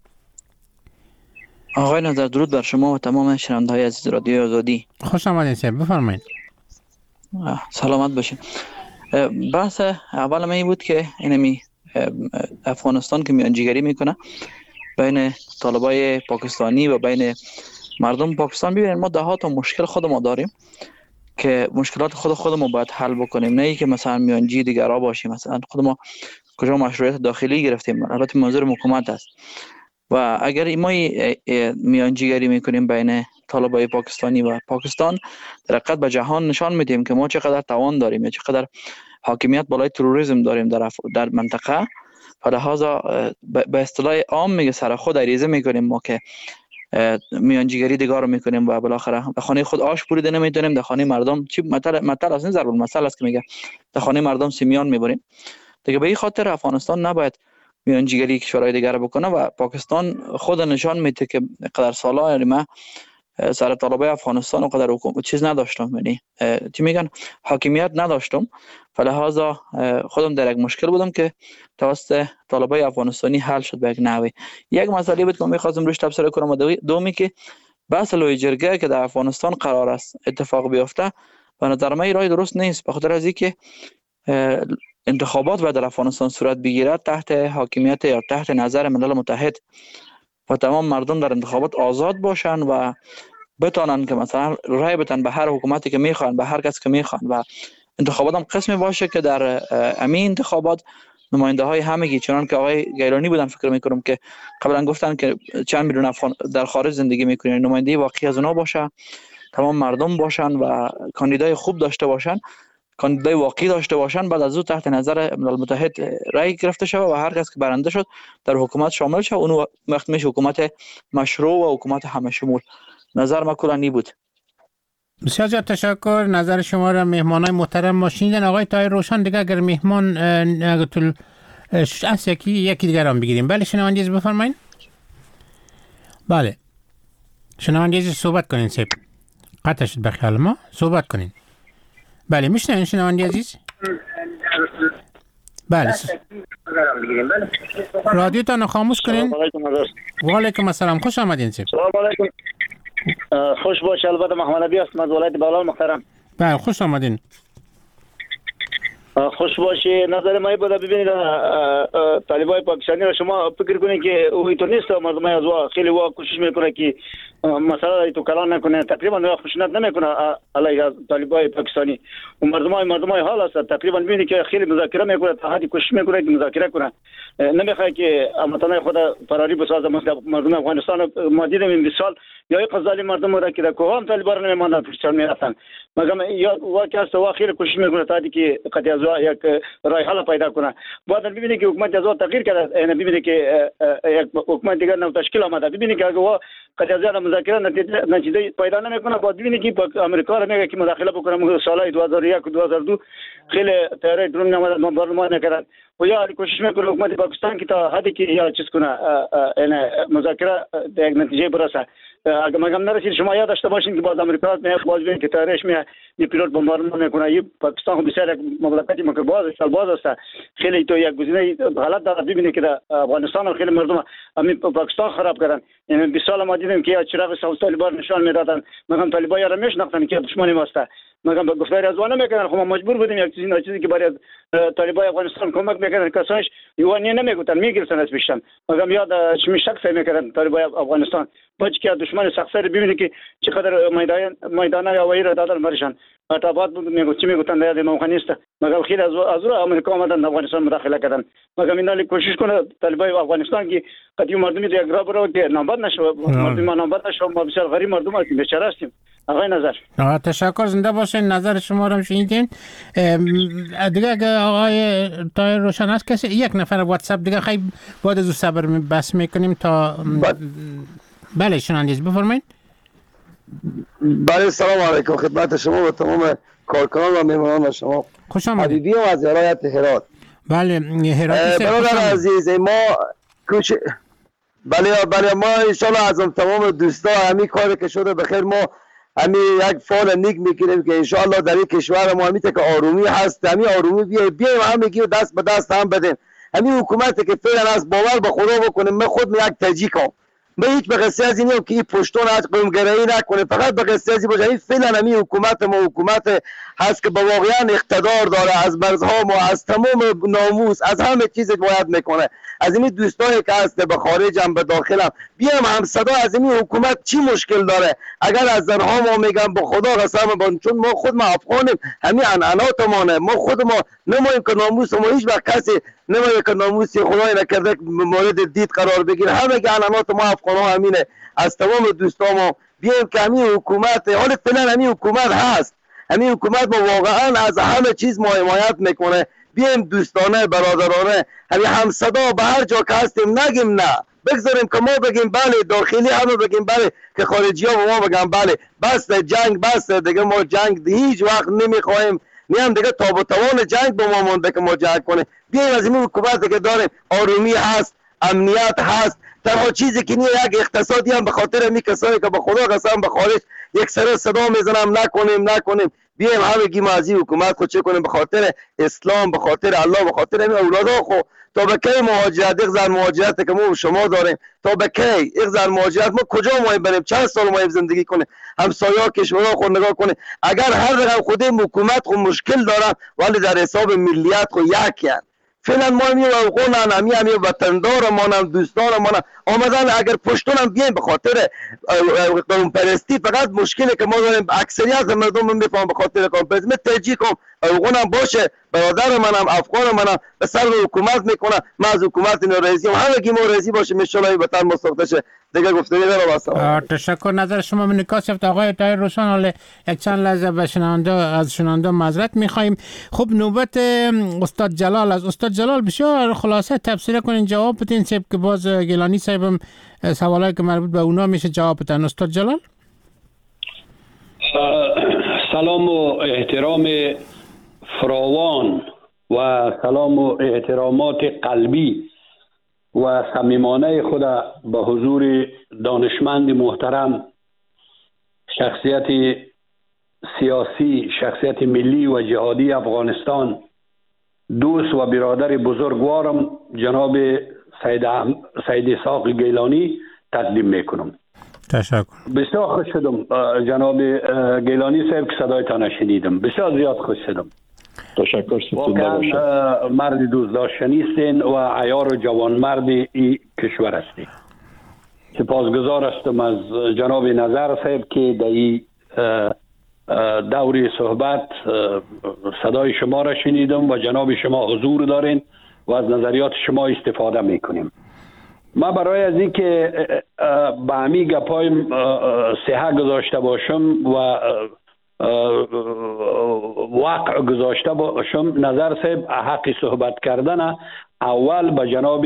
آقای نظر درود بر شما و تمام شنونده های عزیز رادیو آزادی. خوش آمدین صاحب بفرمایید. سلامت باشین. بحث اول من این بود که اینمی افغانستان که میانجیگری میکنه بین طالبای پاکستانی و بین مردم پاکستان. ببینید ما ده ها تا مشکل خود ما داریم که مشکلات خودمون باید حل بکنیم، نه ای که مثلا میانجی دیگرا باشیم. مثلا خود ما کجا مشروعیت داخلی گرفتیم، البته منظور حکومت است. و اگر ما میانجیگری میکنیم بین طالبای پاکستانی و پاکستان، در حقیقت به جهان نشان میدیم که ما چقدر توان داریم یا چقدر حاکمیت بالای تروریسم داریم در منطقه. لذا به اصطلاح عام میگه سر خود عریضه میکنیم ما که میانجیگری دیگه رو میکنیم و بالاخره در خانه خود آش بریده نمیتونیم، در خانه مردم چی مطلب اصلا ضرب المثل است که میگه در خانه مردم سیمیان میبریم دیگه. به این خاطر افغانستان نباید میانجیگری کشورهای دیگر بکنه و پاکستان خود نشان میده که قدر سالا یعنی ما سر طالبای افغانستان و قدر حکومت چیز نداشتم، یعنی چی میگن حاکمیت نداشتم. فلهذا خودم در یک مشکل بودم که توسط طالبای افغانستانی حل شد به یک نحوی. یک مسئله بود که می‌خواستم روش تبصره کنم و دومی که بحث لوی جرگه که در افغانستان قرار است اتفاق بیفته به نظر من راه درست نیست، به خاطر از اینکه انتخابات باید در افغانستان صورت بگیرد تحت حاکمیت یا تحت نظر ملل متحد و تمام مردم در انتخابات آزاد باشن و بتانن که مثلا رای بدن به هر حکومتی که میخوان، به هر کس که میخوان و انتخابات هم قسمی باشه که در همین انتخابات نماینده های همگی، چنان که آقای گیلانی بودن فکر میکنم که قبلا گفتن که چند میلیون افغان در خارج زندگی میکنن، نماینده واقعی از اونا باشه، تمام مردم باشن و کاندیدای خوب داشته باشن، کاندیدای واقعی داشته باشن، بعد از او تحت نظر ملل متحد رای گرفته شود و هر کس که برنده شد در حکومت شامل شود، اون وقت میشه حکومت مشروع و حکومت همه شمول. نظر ما کلانی بود. بسیار زیاد تشکر. نظر شما را مهمانای محترم ما شنیدن. آقای طاهر روشن دیگه اگر مهمان از یکی دیگر هم بگیریم. بله شنوندگی بفرمایید. بله شنوندگی صحبت کنین سیب قطع شد به خیال ما، صحبت کنین. بله میشنوین شنوندگی عزیز؟ بله رادیو تان خاموش کنین. و علیکم السلام، خوش آمدین سیب. سلام علیکم. خوش باش. البته محمد نبی هستم از ولایت بغلان محترم. بله خوش آمدین. خوش باشی. نظر ما بود ببینید طالبای پاکستانی را شما فکر کنید که او تو نیست، مردم از وا خیلی وا کوشش میکنه که مسئله تو کلان نکنه، تقریبا خشونت نمیکنه علیه طالبای پاکستانی و مردم حال است. تقریبا ببینید که خیلی مذاکره میکنه، تا حدی کوشش میکنه که مذاکره کنه، نمیخواد که امتنای خود فراری بسازه. مردم افغانستان ما دیدیم این 20 سال یا قزالی مردم را که در کوهام طالبان نمیماندن پاکستان میرفتن، مگر یا واقعا است وا خیلی کوشش میکنه تا حدی که قضیه از یک راه حل پیدا کنه. بعد ببینید که حکومت از تغییر کرده، یعنی ببینید که یک حکومت دیگر نو تشکیل آمده، ببینید که اگه قضیه مذاکره نتیجه پیدا نمیکنه، بعد ببینید که آمریکا را میگه که مداخله بکنه. سال 2001 و 2002 خیلی تیاری درون نماده برنامه نکردن و یا کوشش میکنه حکومت پاکستان که تا حدی که یا چیز کنه، یعنی مذاکره به یک نتیجه برسه. اگه مگم نرسید شما یاد داشته باشین که باز آمریکا باز ببینید که تاریخ میه یه پیلوت بمبارمان میکنه. این پاکستان خب بسیار یک مملکتی که باز است، خیلی تو یک گزینه غلط داره. ببینید که افغانستان خیلی مردم همین پاکستان خراب کردن. یعنی 20 سال ما دیدیم که چراغ سبز طالبان نشان میدادن، مگم طالبان را میشناختن که دشمنی ما است، مگم به گفتار از وانه میکردن. خب ما مجبور بودیم یک چیزی که برای طالبان افغانستان کمک میکردن، کسانش یوانی نمیگفتن، میگرفتن از پیشتن، مگم یاد شک فهم میکردن طالبان افغانستان. باید که دشمن سخت‌سر ببینید که چقدر میدانای هوایی را دادن برشان. آباد بود چی میگفتن در امام خان است، مگر خیلی از رو آمریکا آمدن افغانستان مداخله کردن. مگر اینا کوشش کنه طالبان افغانستان که قدیم مردمی در گرا برو که نامبر نشو، مردم نامبر نشو، ما بسیار غریب مردم هستیم، بیچاره هستیم. آقای نظر تشکر، زنده باشین. نظر شما رو شنیدین. دیگه آقای طاهر روشن است کسی یک نفر واتساپ دیگه خیلی بعد از صبر بس میکنیم تا بله شنوندگی بفرمایید. بله سلام علیکم خدمت شما و تمام کارکنان و مهمانان شما. خوش آمدید. حبیبی هم از ولایت هرات. بله هرات. برادر عزیز ما بله ما ان شاء الله از تمام دوستا همین کاری که شده بخیر، ما همین یک فال نیک میکنیم که ان شاء الله در این کشور ما همین که آرومی هست، همین آرومی بیایم همگی دست به دست هم بدیم. همین حکومتی که فعلا از باور به خدا بکنیم، من خود یک تجیکم، من هیچ به قصه از اینیم که این پشتون از قومگرایی نکنه، فقط به قصه از این باشه. این فعلا همین حکومت ما حکومت هست که با واقعا اقتدار داره، از مرزها ما از تمام ناموس از همه چیز باید میکنه. از این دوستایی که هست به خارجم به داخلم بیام هم صدا از این حکومت چی مشکل داره. اگر از زنها ما میگم با خدا قسم، چون ما خود ما افغانیم، همین عنعناتمونه، ما خود ما نماییم که ناموس ما هیچ وقت کسی نمایه که ناموسی خدای نکرده مورد دید قرار بگیره. همه عنعنات ما افغان‌ها همینه. از تمام دوستامو بیایم که همین حکومت حال فعلا همین حکومت هست، همین حکومت ما واقعا از همه چیز ما حمایت میکنه. بیایم دوستانه برادرانه همین هم صدا به هر جا که هستیم نگیم نه، بگذاریم که ما بگیم بله، داخلی همه بگیم بله، که خارجی ها به ما بگم بله بس جنگ بس دیگه، ما جنگ هیچ وقت نمیخوایم، نیم دیگه تاب و توان جنگ به ما مونده که ما جنگ کنیم. بیایم از این حکومتی که داریم آرومی هست، امنیت هست، تنها چیزی که نیه یک اقتصادی هم به خاطر می کسایی که به خدا قسم به خارج یک سر صدا میزنم نکنیم بیایم همگی ما از این حکومت خود چه کنیم، به خاطر اسلام، به خاطر الله، به خاطر همین اولادا خو تا به کی مهاجرت، یک مهاجرت که ما شما داریم تا به کی یک مهاجرت، ما کجا ما بریم، چند سال ما زندگی کنیم، همسایه‌ها کشورها خود نگاه کنیم. اگر هر رقم خود حکومت خود مشکل داره ولی در حساب ملیت خود یکی فعلا ما می افغان همی وطندار ما دوستان ما آمدن اگر پشتون بیایم به خاطر قانون پرستی، فقط مشکلی که ما داریم اکثریت مردم میفهم به خاطر قانون پرستی. من ترجیح کنم افغان هم باشه، برادر منم افغان منم به سر حکومت میکنه، من از حکومت ناراضی ام، همگی ما راضی باشیم ان شاء الله وطن مساخته شه. دیگه گفتنی دارم. تشکر. نظر شما من نکات سفت آقای طاهر روشن. حالا یک چند لحظه به شنونده معذرت میخوایم. خب نوبت استاد جلال از استاد جلال بسیار خلاصه تفسیر کنین، جواب بدین که باز گیلانی صاحبم سوالایی که مربوط به اونا میشه جواب بدن. استاد جلال. سلام و احترام فراوان و سلام و احترامات قلبی و صمیمانه خود به حضور دانشمند محترم، شخصیت سیاسی، شخصیت ملی و جهادی افغانستان، دوست و برادر بزرگوارم جناب سید اسحاق گیلانی تقدیم میکنم. تشکر. بسیار خوش شدم جناب گیلانی صاحب که صدایتان شنیدم، بسیار زیاد خوش شدم. تشکر. واقعا مرد دوست داشتنی هستین و عیار و جوانمرد این کشور هستین. سپاسگزار هستم از جناب نظر صاحب که در این دوری صحبت صدای شما را شنیدم و جناب شما حضور دارین و از نظریات شما استفاده میکنیم. ما برای از این که به همی گپایم صحه گذاشته باشم و واقع گذاشته باشم، نظر صاحب حق صحبت کردن اول به جناب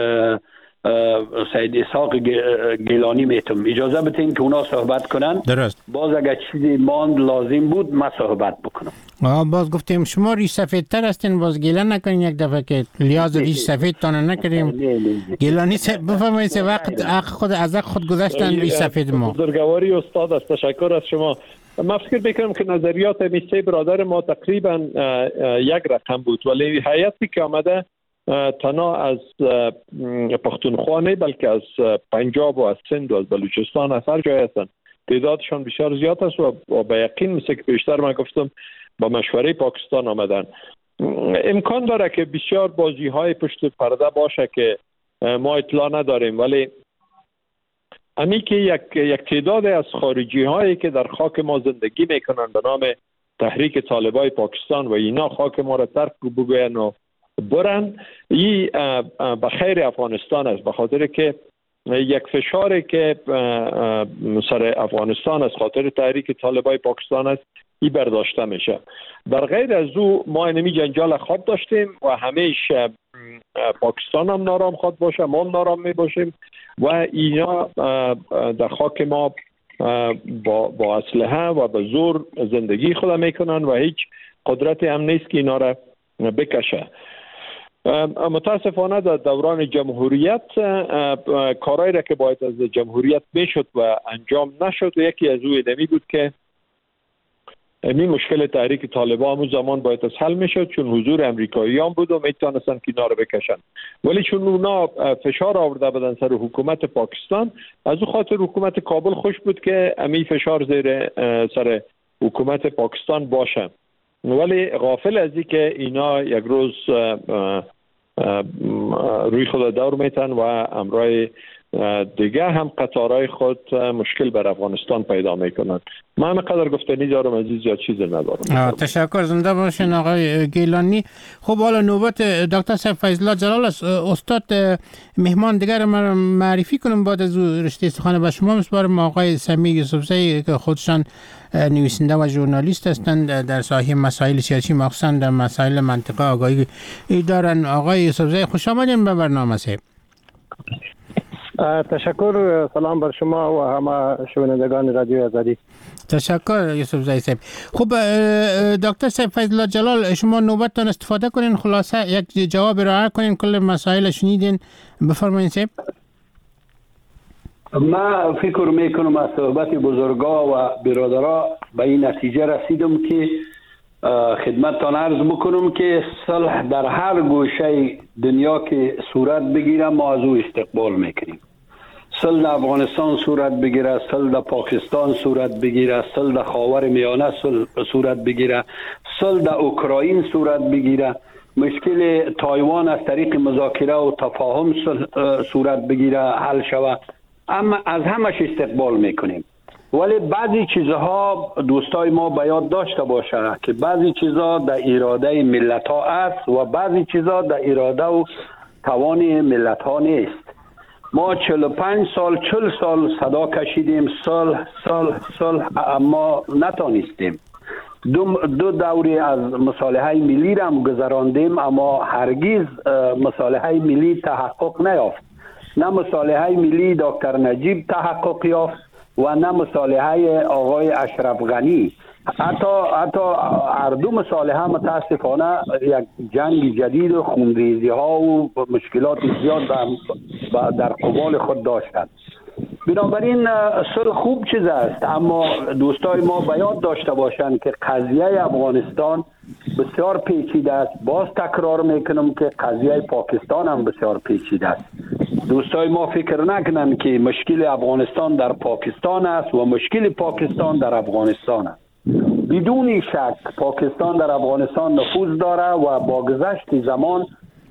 سید اسحاق گیلانی میتم اجازه بدین که اونا صحبت کنن. درست. باز اگر چیزی ماند لازم بود ما صحبت بکنم. باز گفتیم شما ریش سفید تر هستین، باز گیلان نکنین یک دفعه که لیاز ریش سفید تانه نکریم. گیلانی بفرمایید وقت خود از خود گذاشتن ریش سفید ما. بزرگواری استاد است، تشکر از شما. من فکر میکنم که نظریات میسته برادر ما تقریبا یک رقم بود، ولی هیئتی که آمده تنها از پختونخوا نه بلکه از پنجاب و از سند و از بلوچستان از هر جای هستند. تعدادشان بسیار زیاد است و به یقین مثل که بیشتر من گفتم با مشوره پاکستان آمدن. امکان داره که بسیار بازی های پشت پرده باشه که ما اطلاع نداریم، ولی امی که یک تعداد از خارجی هایی که در خاک ما زندگی میکنن به نام تحریک طالبای پاکستان و اینا خاک ما را ترک بگوین و برن، این به خیر افغانستان است، به خاطر که یک فشاری که سر افغانستان از خاطر تحریک طالبای پاکستان است این برداشته میشه. در غیر از او ما اینمی جنجال خود داشتیم و همیشه پاکستان هم نارام خود باشه، ما هم نارام می باشیم و اینا در خاک ما با اسلحه و با زور زندگی خود میکنن و هیچ قدرتی هم نیست که اینا را بکشه. متاسفانه در دوران جمهوریت کارهایی را که باید از جمهوریت میشد و انجام نشد و یکی از او اینمی بود که این مشکل تحریک طالبان همون زمان باید از حل میشد، چون حضور امریکاییان بود و میتونستن که اینا رو بکشن، ولی چون اونا فشار آورده بدن سر حکومت پاکستان، از او خاطر حکومت کابل خوش بود که امی فشار زیر سر حکومت پاکستان باشه، ولی غافل از این که اینا یک روز روی خود دور میتن و امرای دیگه هم قطارهای خود مشکل بر افغانستان پیدا میکنن. من همینقدر گفتنی دارم، عزیز زیاد چیز ندارم. تشکر، زنده باشین آقای گیلانی. خب حالا نوبت دکتر صاحب فیض الله جلال است. استاد مهمان دیگر من معرفی کنم بعد از رشته سخن به شما میسپارم. آقای سمیع یوسفزئی که خودشان نویسنده و ژورنالیست هستند در ساحه مسائل سیاسی، مخصوصا در مسائل منطقه آگاهی دارن. آقای یوسفزئی خوش آمدین به برنامه صاحب. تشکر، سلام بر شما و همه شنوندگان رادیو آزادی. تشکر یوسفزئی صاحب. خب دکتر صاحب فیض الله جلال، شما نوبتتان استفاده کنین، خلاصه یک جواب ارائه کنین، کل مسائل شنیدین، بفرمایید صاحب. من فکر میکنم از صحبت بزرگا و برادرها به این نتیجه رسیدم که خدمتتان عرض بکنم که صلح در هر گوشه دنیا که صورت بگیره ما از او استقبال میکنیم. صلح در افغانستان صورت بگیره، صلح در پاکستان صورت بگیره، صلح در خاور میانه صورت بگیره، صلح در اوکراین صورت بگیره، مشکل تایوان از طریق مذاکره و تفاهم صورت بگیره، حل شود، اما از همش استقبال میکنیم. ولی بعضی چیزها دوستای ما باید داشته باشه که بعضی چیزها در اراده ملت ها است و بعضی چیزها در اراده و توان ملت ها نیست. ما 45 سال 40 سال صدا کشیدیم صلح صلح صلح، اما نتانستیم. دو دوری از مصالحه ملی را هم گذراندیم، اما هرگز مصالحه ملی تحقق نیافت. نه مصالحه ملی دکتر نجیب تحقق یافت و نه مصالحه آقای اشرف غنی. حتی هر دو مصالحه متاسفانه یک جنگ جدید و خونریزی ها و مشکلات زیاد در قبال خود داشتند. بنابراین صلح خوب چیز است، اما دوستای ما باید داشته باشند که قضیه افغانستان بسیار پیچیده است. باز تکرار میکنم که قضیه پاکستان هم بسیار پیچیده است. دوستای ما فکر نکنند که مشکل افغانستان در پاکستان است و مشکل پاکستان در افغانستان است. بدون شک پاکستان در افغانستان نفوذ داره و با گذشت زمان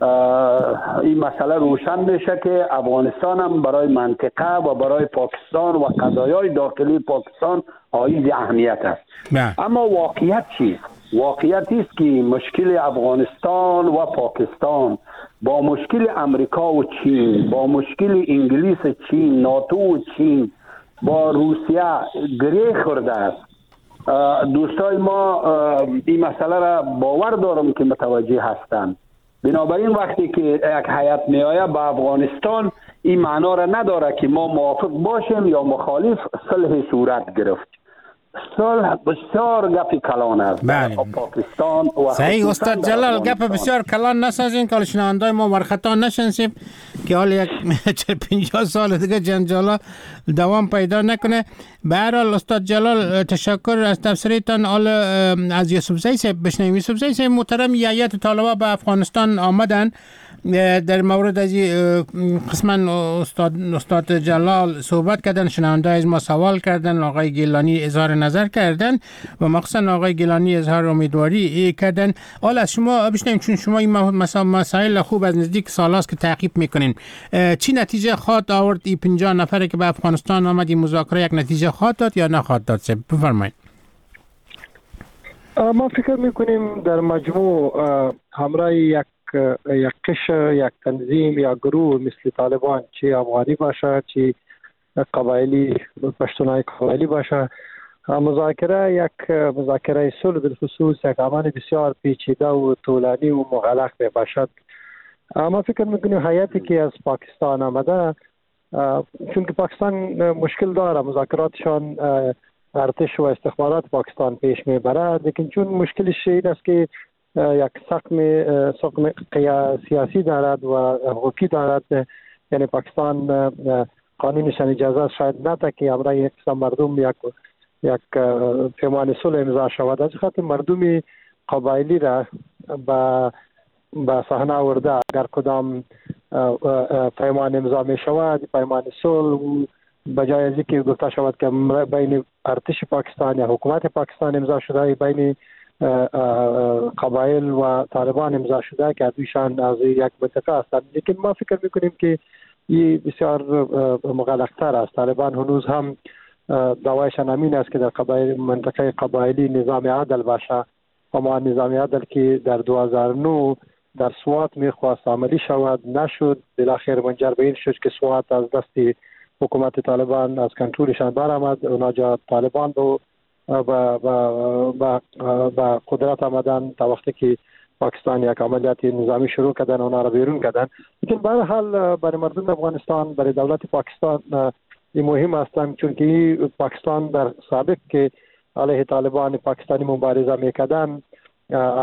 این مسئله روشن میشه که افغانستان هم برای منطقه و برای پاکستان و قضایای داخلی پاکستان حائز اهمیت است. اما واقعیت چیست؟ واقعیت است که مشکل افغانستان و پاکستان با مشکل امریکا و چین، با مشکل انگلیس و چین، ناتو و چین، با روسیه گره خورده است. دوستای ما این مسئله را باور دارم که متوجه هستند. بنابراین وقتی که یک هیئت میآید به افغانستان این معنا را نداره که ما موافق باشیم یا مخالف صلح صورت گرفت. صلح بسیار گپ کلان است. پاکستان و صحیح استاد جلال، گپ بسیار کلان نسازین که شنوندای ما ورخطا نشنسیم که حال یک 50 سال دیگه جنجالا دوام پیدا نکنه. به هر حال استاد جلال تشکر از تفسیرتان. حال از یوسف زی صاحب بشنویم. یوسف زی صاحب محترم، هیئت طالبان به افغانستان آمدن. در مورد از قسما استاد جلال صحبت کردن، شنونده از ما سوال کردن، آقای گیلانی اظهار نظر کردن و مخصوصا آقای گیلانی اظهار امیدواری کردن. حالا از شما بشنویم، چون شما این مسائل خوب از نزدیک سالاست که تعقیب میکنین، چی نتیجه خواهد آورد این 50 نفره که به افغانستان آمد؟ این مذاکره یک نتیجه خواهد داد یا نخواهد داد؟ بفرمایید. ما فکر میکنیم در مجموع همراه یک قشر، یک تنظیم یا گروه مثل طالبان، چه افغانی باشه چه قبایلی پشتونای قبایلی باشه، مذاکره صلح بالخصوص یک عمل بسیار پیچیده و طولانی و مغلق باشد. ما فکر میکنیم هیئتی که از پاکستان آمده، چون که پاکستان مشکل داره مذاکراتشان ارتش و استخبارات پاکستان پیش میبرد، لیکن چون مشکلش این است که یک سقم سیاسی دارد و حقوقی دارد، یعنی پاکستان قانونشان اجازه شاید نده که امرای یک قسم مردم یک پیمان صلح امضا شود. از خاطر مردم قبایلی را به صحنه آورده. اگر کدام پیمان امضا می شود، پیمان صلح بجای از اینکه گفته شود که بین ارتش پاکستان یا حکومت پاکستان امضا شده، بین قبایل و طالبان امضا شده که دویشان از یک منطقه هستند. لیکن ما فکر میکنیم که این بسیار مغلق‌تر است. طالبان هنوز هم دعوایشان همین است که در منطقه قبایلی نظام عدل باشه، اما نظام عدل که در 2009 در سوات میخواست عملی شود نشد. بالاخره منجر به این شد که سوات از دست حکومت طالبان از کنترلشان برآمد. اونجا طالبان با قدرت آمدن تا وقتی که پاکستان یک عملیات نظامی شروع کردن اونا را بیرون کردن. لیکن به هر حال برای مردم افغانستان، برای دولت پاکستان این مهم است، چون که پاکستان در سابق که علیه طالبان پاکستانی مبارزه میکردن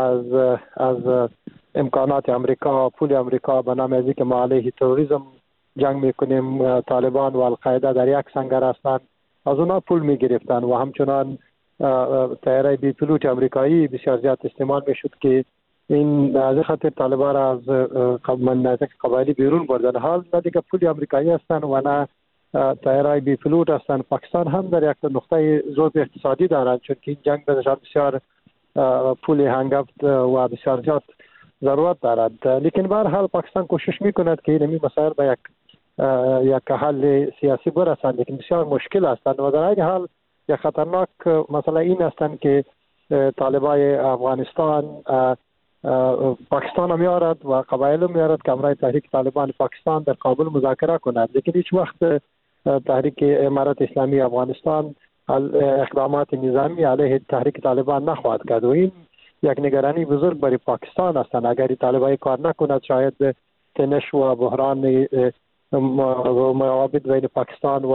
از امکانات امریکا، پول امریکا به نام از اینکه ما علیه تروریسم جنگ میکنیم، طالبان و القاعده در یک سنگر هستند، از اونا پول میگرفتن و همچنان طیاره بی پیلوت آمریکایی بسیار زیاد استعمال میشد که این از خاطر طالبان را از مناطق قبایلی بیرون بردن. حال نه دیگه پول آمریکایی هستند و نه طیاره بی پیلوت هستند. پاکستان هم در یک نقطه ضعف اقتصادی دارند، چون که این جنگ بسیار پول هنگفت و بسیار زیاد ضرورت دارد. لیکن به هر حال پاکستان کوشش میکند که این مسائل به یک حل سیاسی برسند، لیکن بسیار مشکل هستند و در این حال یک خطرناک مسئله این هستند که طالبای افغانستان پاکستان هم میارد و قبایل هم میارد که امرای تحریک طالبان پاکستان در کابل مذاکره کند، لیکن هیچ وقت تحریک امارت اسلامی افغانستان اقدامات نظامی علیه تحریک طالبان نخواهد کرد و این یک نگرانی بزرگ برای پاکستان هستند. اگر طالبان کار نکند شاید تنش و بحران موابط بین پاکستان و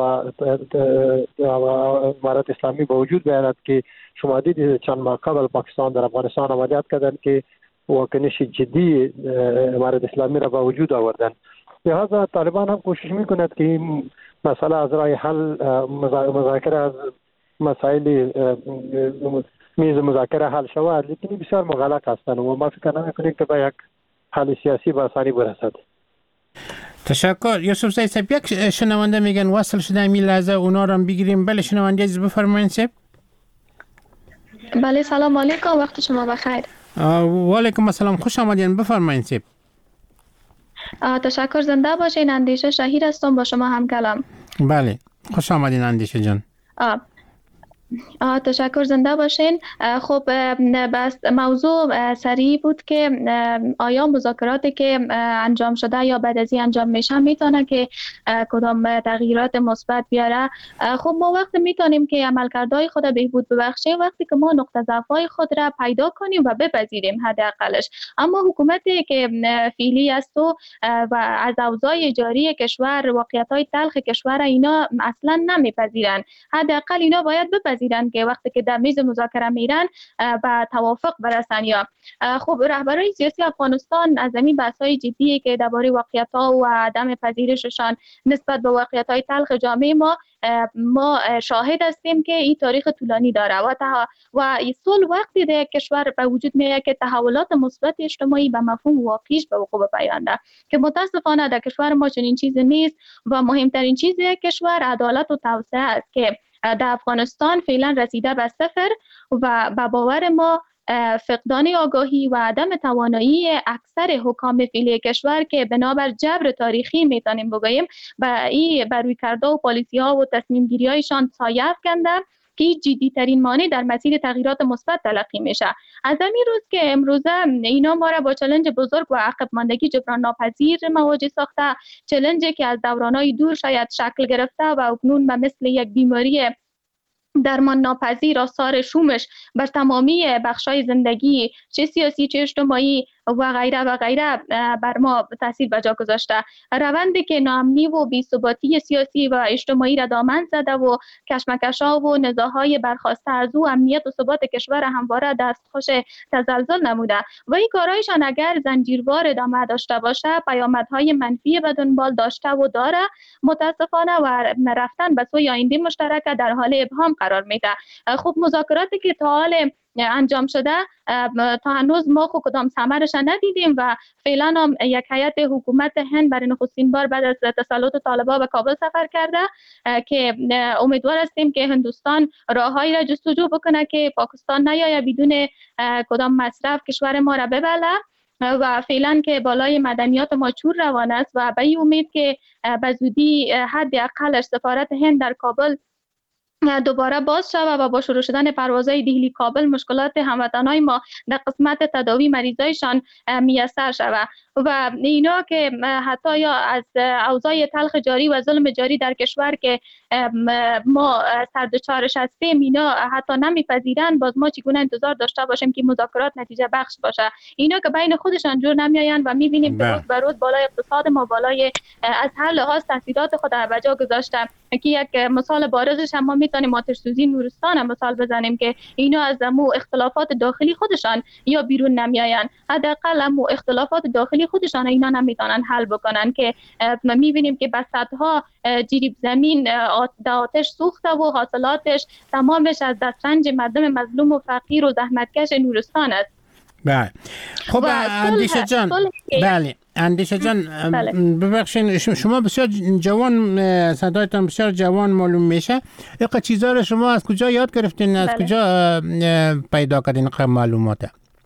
امارت اسلامی به وجود بیاید که شما دیدید چند ماه قبل پاکستان در افغانستان عملیات کردند که واکنش جدی امارت اسلامی را به وجود آوردند. لہذا طالبان هم کوشش میکند که این مسئله از راه حل مذاکره از مسائل میز مذاکره حل شود، لیکن بسیار مغلق هستند و ما فکر نمیکنیم که به یک حل سیاسی به آسانی برسد. تشکر. یوسف سعید صاحب، یک شنونده میگن وصل شده همین لحظه اونا رو بگیریم. بله شنونده عزیز بفرمایید صاحب. بله سلام علیکم، وقت شما بخیر. و علیکم السلام، خوش آمدین، بفرمایید صاحب. تشکر، زنده باشین. اندیشه شهیر هستم، با شما هم کلام. بله خوش آمدین اندیشه جان. تشکر، زنده باشین. خب بس موضوع سریع بود که آیا مذاکراتی که انجام شده یا بعد از این انجام میشه میتونه که کدام تغییرات مثبت بیاره. خب ما وقتی میتونیم که عملکردهای خود بهبود ببخشیم وقتی که ما نقطه ضعف‌های خود را پیدا کنیم و بپذیریم حداقلش. اما حکومتی که فعلی است و از اوضاع جاری کشور، واقعیت‌های تلخ کشور اینا اصلا نمیپذیرن. حداقل اینا باید بپذیرن که وقتی که در میز مذاکره میرن به توافق برسن. یا خب رهبران سیاسی افغانستان از این بحث‌های جدی که درباره واقعیت‌ها و عدم پذیرششان نسبت به واقعیت‌های تلخ جامعه ما شاهد هستیم که این تاریخ طولانی داره و صلح وقتی در کشور به وجود میاد که تحولات مثبت اجتماعی به مفهوم واقعیش به وقوع پیونده که متاسفانه در کشور ما چنین چیزی نیست و مهمترین چیز کشور عدالت و توسعه است که در افغانستان فعلا رسیده به صفر و به باور ما فقدان آگاهی و عدم توانایی اکثر حکام فعلی کشور که بنابر جبر تاریخی میتونیم بگوییم بر رویکردها و پالیسی‌ها و تصمیم گیری‌هایشان سایه افکنده که جدی ترین مانع در مسیر تغییرات مثبت تلقی میشه. از همین روز که امروزه اینا ما را با چالش بزرگ و عقب ماندگی جبران ناپذیر مواجه ساخته، چالشی که از دوران‌های دور شاید شکل گرفته و اکنون به مثل یک بیماری درمان ناپذیر آثار شومش بر تمامی بخشای زندگی چه سیاسی چه اجتماعی و غیره بر ما تاثیر بجا گذاشته. روندی که ناامنی و بی‌ثباتی سیاسی و اجتماعی را دامن زده و کشمکش‌ها و نزاع‌های برخاسته از او امنیت و ثبات کشور همواره دستخوش تزلزل نموده و این کارهایشان اگر زنجیروار ادامه داشته باشه پیامدهای منفی به دنبال داشته و داره متاسفانه و رفتن به سوی آینده مشترک در حال ابهام قرار میده. خب مذاکراتی که تا حال انجام شده تا هنوز ما خود کدام ثمرش ندیدیم و فعلا هم یک هیئت حکومت هند برای نخستین بار بعد از تسلط طالبان به کابل سفر کرده که امیدوار هستیم که هندوستان راههایی را جستجو بکنه که پاکستان نیاید بدون کدام مصرف کشور ما را ببله و فعلا که بالای مدنیات ما چور روان است و به این امید که به زودی حداقل سفارت هند در کابل دوباره باز شود و با شروع شدن پروازهای دهلی کابل مشکلات هموطنان ما در قسمت تداوی مریضایشان میسر شود و اینا که حتی یا از اوضاع تلخ جاری و ظلم جاری در کشور که ما سردچارش هستیم اینا حتی نمیپذیرن، باز ما چگونه انتظار داشته باشیم که مذاکرات نتیجه بخش باشه؟ اینا که بین خودشان جور نمیآیند و میبینیم که روز به روز بالای اقتصاد ما بالای از هر لحاظ تاثیرات خود به جا گذاشته که یک مثال بارزش هم ما میتونیم آتش سوزی نورستان مثال بزنیم که اینا از مو اختلافات داخلی خودشان یا بیرون نمیآیند، حداقل مو اختلافات داخلی خودشان اینا نمیتونن حل بکنن که میبینیم که به صدها جریب زمین آتش سوخته و حاصلاتش تمامش از دسترنج مردم مظلوم و فقیر و زحمتکش نورستان است. بله. خب اندیشه جان، بله اندیشه جان، ببخشید شما بسیار جوان، صدایتان بسیار جوان معلوم میشه. این چیزا رو شما از کجا یاد گرفتین؟ از کجا پیدا کردین این معلومات؟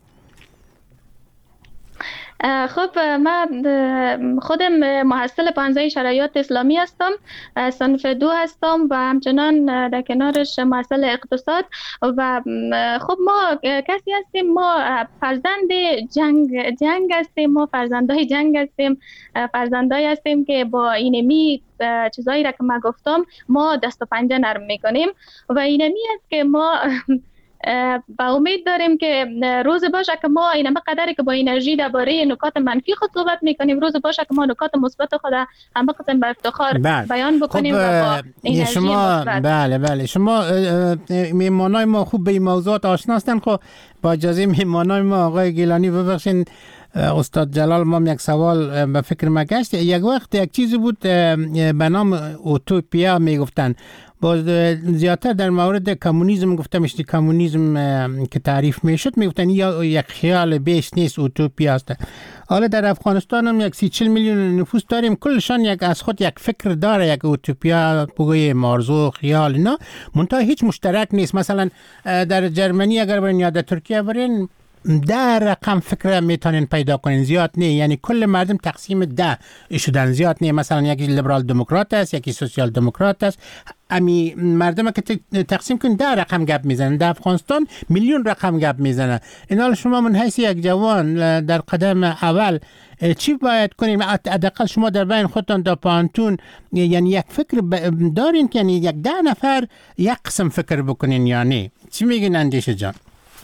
خب من خودم محصل پانزه شرایط اسلامی هستم، صنف 2 هستم و همچنان در کنارش محصل اقتصاد. و خب ما کسی هستیم، ما فرزند جنگ هستیم، ما فرزندای جنگ هستیم، فرزندای هستیم که با اینمی چیزایی را که من گفتم ما دست و پنجه نرم میکنیم و اینمی است که ما با امید داریم که روز باشه که ما این قدری که با انرژی درباره نکات منفی خود صحبت میکنیم، روز باشه که ما نکات مثبت خود همه قسم با افتخار بیان بکنیم. خب و با انرژی شما مثبت. بله شما میهمانای ما خوب به این موضوعات آشنا هستن. خب با اجازه میهمانای ما آقای گیلانی، ببخشید استاد جلال، ما یک سوال به فکر ما گشت. یک وقت یک چیزی بود به نام اوتوپیا میگفتن، باز زیادتر در مورد کمونیسم گفتم، اشتی کمونیسم که تعریف میشد میگفتن یا یک خیال بیش نیست، اوتوپیا است. حالا در افغانستان هم یک 30-40 میلیون نفوس داریم، کلشان یک از خود یک فکر داره، یک اوتوپیا بگوی مارزو خیال، نه منتها هیچ مشترک نیست. مثلا در جرمنی اگر برین یا در ترکیه برین 10 رقم فکر میتونین پیدا کنین، زیاد نه، یعنی کل مردم تقسیم 10 شدن، زیاد نه. مثلا یکی لیبرال دموکرات است، یکی سوسیال دموکرات است. امی مردم که تقسیم کن 10 رقم گپ میزنن، در افغانستان میلیون رقم گپ میزنن. اینا شما من حیث یک جوان در قدم اول چی باید کنین؟ حداقل شما در بین خودتان در پانتون یعنی یک فکر دارین که یعنی یک 10 نفر یک قسم فکر بکنین یا نه؟ چی میگین اندیشه جان؟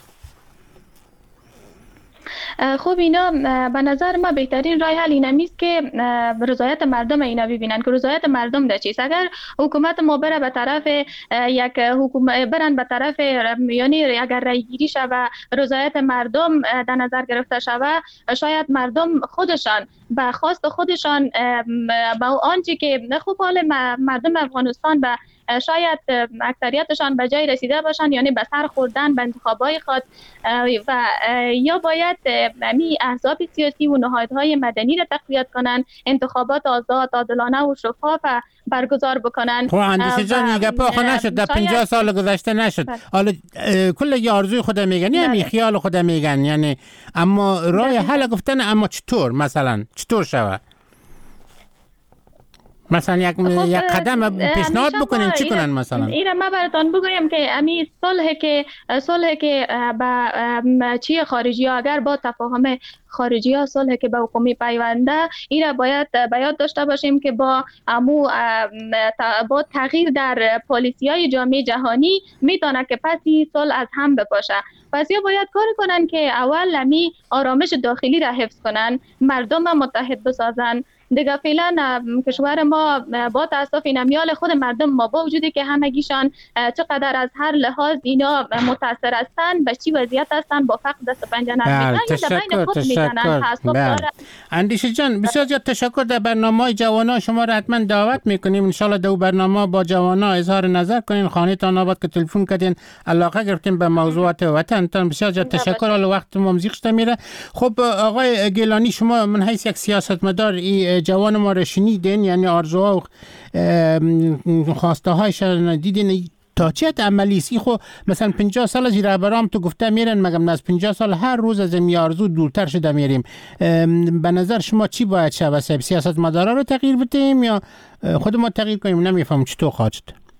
خب اینا به نظر ما بهترین راه حل اینمی است که رضایت مردم اینا ببینن که رضایت مردم در چیست. اگر حکومت ما بره به طرف یک برن به طرف یعنی اگر رای گیری شود رضایت مردم در نظر گرفته شود، شاید مردم خودشان به خواست خودشان با آنچه که خوب حال مردم افغانستان به شاید اکثریتشان به جای رسیده باشند، یعنی به سر خوردن به انتخابای خود و یا باید می احزاب سیاسی و نهادهای مدنی را تقویت کنند، انتخابات آزاد، عادلانه و شفاف برگزار بکنن. خب اندیشه جان میگه پاخه نشد، در 50 سال گذشته نشد. حالا کل یه آرزوی خود میگن، یعنی خیال خود میگن، یعنی اما راه حل گفتن، اما چطور مثلا چطور شود؟ مثلا یک قدم پیشنهاد بکنین چی کنن مثلا؟ اینا ما براتون بگویم که امی صلح که با چی خارجی ها اگر با تفاهم خارجی ها صلح که به حکومت پیونده، اینا باید بیاد داشته باشیم که با تغییر در پالیسی های جامعه جهانی میتونه که پسی صلح از هم بپاشه. پس یا باید کار کنن که اول امی آرامش داخلی را حفظ کنن، مردم متحد بسازن. دیگه فعلا کشور ما با تاسف این امیال خود مردم ما با وجودی که همگیشان چقدر از هر لحاظ اینا متاثر هستن، به چی وضعیت هستن، با فقر دست پنجه نرم میزنن. اندیشه جان بسیار زیاد تشکر. در برنامه جوانا شما را حتما دعوت میکنیم، ان شاء الله در برنامه با جوانا اظهار نظر کنین. خانه تان آباد که تلفن کردین، علاقه گرفتین به موضوعات وطن تان، بسیار زیاد تشکر. حالا وقت ما مزیقش میره. خب آقای گیلانی، شما من حیث یک سیاستمدار جوان ما را شنیدین، یعنی آرزوها و خواسته هایش دیدین، تا چه عملی است؟ خب مثلا 50 سال از رهبرام تو گفته میرن، مگم از 50 سال هر روز از این آرزو دورتر شده میریم. به نظر شما چی باید شود؟ سیاستمدارا رو تغییر بدیم یا خود ما تغییر کنیم؟ نمیفهم چطور خواهد.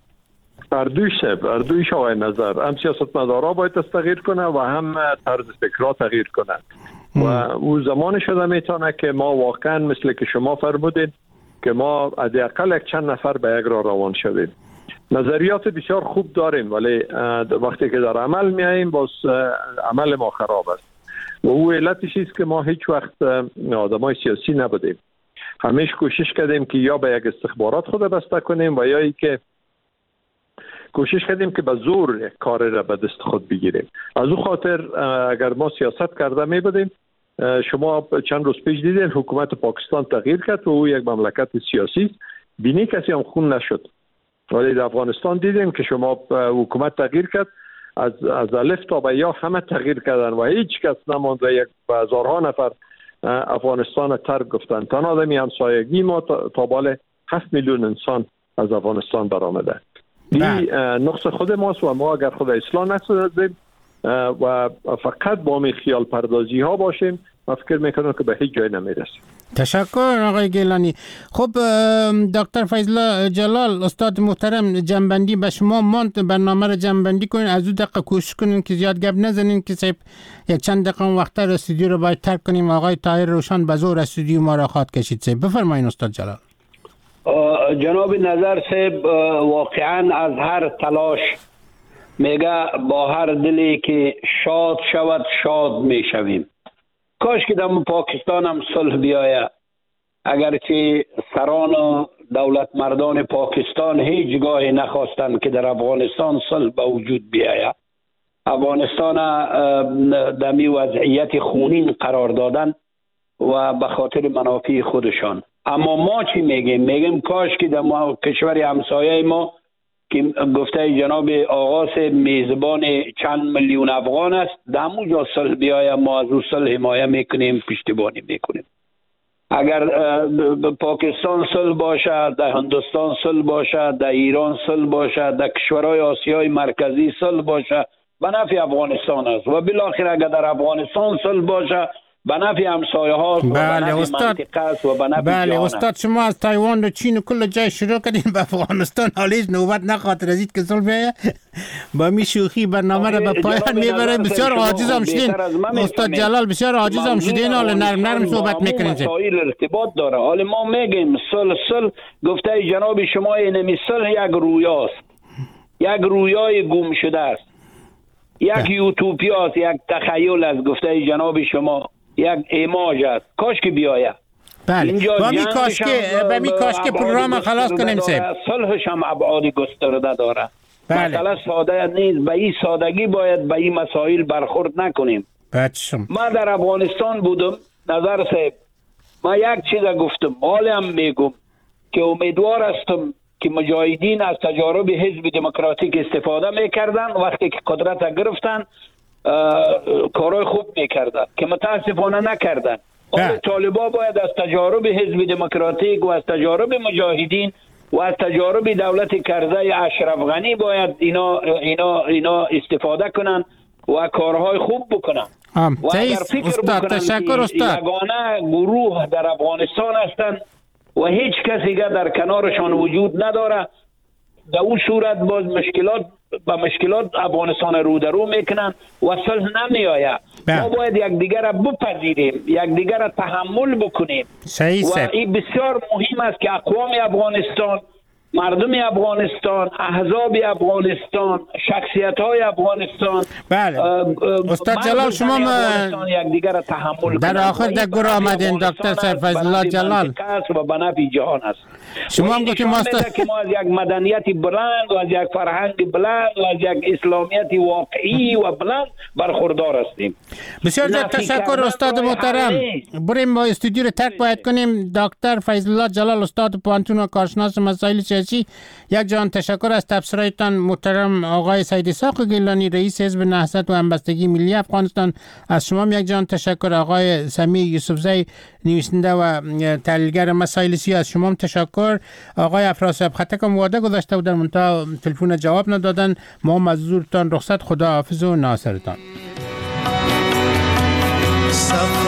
اردویش آقای نظر، هم سیاستمدارا باید تغییر کنه و هم طرز فکرها تغییر کنه و او زمان شده میتونه که ما واقعا مثل که شما فرمودید که ما حداقل یک چند نفر به یک راه روان شویم. نظریات بسیار خوب داریم ولی وقتی که در عمل میاییم باز عمل ما خراب است و او علتش است که ما هیچ وقت آدمای سیاسی نبودیم. همیشه کوشش کردیم که یا به یک استخبارات خود بسته کنیم و یا ای که کوشش کردیم که به زور یک کار را به دست خود بگیریم. از او خاطر اگر ما سیاست کرده می بودیم شما چند روز پیش دیدین حکومت پاکستان تغییر کرد و او یک مملکت سیاسی است. بینی کسی هم خون نشد. ولی در افغانستان دیدیم که شما حکومت تغییر کرد، از الف تا به یا همه تغییر کردن و هیچ کس نماند و یک هزارها نفر افغانستان ترک گفتن. تنها دمی همسایگی ما تا بال 7 میلیون انسان از افغانستان برآمده. این نقص خود ماست و ما اگر خود اصلاح نسازیم و فقط با می خیال پردازی ها باشیم، من فکر میکنم که به هیچ جای نمیرسیم. تشکر آقای گیلانی. خب دکتر فیض الله جلال، استاد محترم، جنبندی به شما ماند، برنامه رو جنبندی کنین، از دو دقیقه کوشش کنین که زیاد گپ نزنین که صاحب یک چند دقیقه وقت استودیو رو باید ترک کنیم. آقای طاهر روشن به زور استودیو ما را خواهد کشید. صاحب بفرمایید استاد جلال. جناب نظر صاحب واقعا از هر تلاش میگه با هر دلی که شاد شود شاد میشویم. کاش که در پاکستان هم صلح بیاید. اگرچه سران و دولت مردان پاکستان هیچگاه نخواستند که در افغانستان صلح به وجود بیاید. افغانستان در می وضعیت خونین قرار دادن و به خاطر منافع خودشان. اما ما چی میگیم؟ میگیم کاش که در کشور همسایه ما که گفته جناب آقاس میزبان چند میلیون افغان است، در همونجا صلح بیاید، ما از او صلح حمایت میکنیم، پشتیبانی میکنیم. اگر پاکستان صلح باشد، در هندوستان صلح باشد، در ایران صلح باشد، در کشورهای آسیای مرکزی صلح باشد، به نفع افغانستان است و بالاخره اگر در افغانستان صلح باشد به نفع همسایه ها و به نفع منطقه است و به نفع بله استاد، شما از تایوان و چین و کل جای شروع کردین، به افغانستان حالیش نوبت نخاطر ازید که صلح بیاید. با می شوخی برنامه را به پایان میبرید. بسیار عاجز هم شدین استاد جلال، بسیار عاجز هم شدین. حالا نرم صحبت میکنین. مسائل ارتباط داره. حالا ما میگیم صلح گفته جناب شما اینمی صلح یک رویاست، یک رویای گم شده است، یک یوتوپیاست، یک تخیل است. گفته جناب شما یک ایماج است. کاش که بیاید. بله با می کاش که پروگرام خلاص کنیم. صلحش هم ابعاد گسترده داره. مسئله ساده نیست. به این سادگی باید به این مسائل برخورد نکنیم. من در افغانستان بودم نظر صاحب، من یک چیز گفتم، حالا هم میگم که امیدوار هستم که مجاهدین از تجارب حزب دموکراتیک استفاده میکردن. وقتی که قدرت گرفتن کارهای خوب میکردن که متاسفانه نکردن. طالبا باید از تجارب حزب دموکراتیک و از تجارب مجاهدین و از تجارب دولت کرزی اشرف غنی باید اینا استفاده کنن و کارهای خوب بکنن. و اگر فکر بکنن که یگانه گروه در افغانستان هستند و هیچ کسی در کنارشان وجود نداره، در اون صورت باز مشکلات افغانستان رو در رو میکنن و صلح نمی آید. ما باید یکدیگر را بپذیریم، یکدیگر را تحمل بکنیم. و این بسیار مهم است که اقوام افغانستان، مردم افغانستان، احزاب افغانستان، شخصیت‌های افغانستان، بله استاد جلال شما یکدیگر را تحمل در آخر در گروه آمدین دکتر فیض الله جلال و به نفع جهان است. شما هم گفتید ما از یک مدنیت بلند و از یک فرهنگ بلند و از یک اسلامیت واقعی و بلند برخوردار هستیم. بسیار تشکر استاد محترم. بریم با استودیو رو ترک باید کنیم. دکتر فیض الله جلال، استاد پانتون و کارشناس مسائل سیاسی، یک جان تشکر از تبصرهایتان. محترم آقای سید اسحاق گیلانی، رئیس حزب نهضت و همبستگی ملی افغانستان، از شما یک جان تشکر. آقای سمیع یوسفزی، نویسنده و تحلیلگر مسائل سیاسی، از شما هم تشکر. آقای افراز خطکم وعده گذاشته بودن منتها تلفن جواب ندادن. ما مزدورتان رخصت، خدا حافظ و ناصرتان.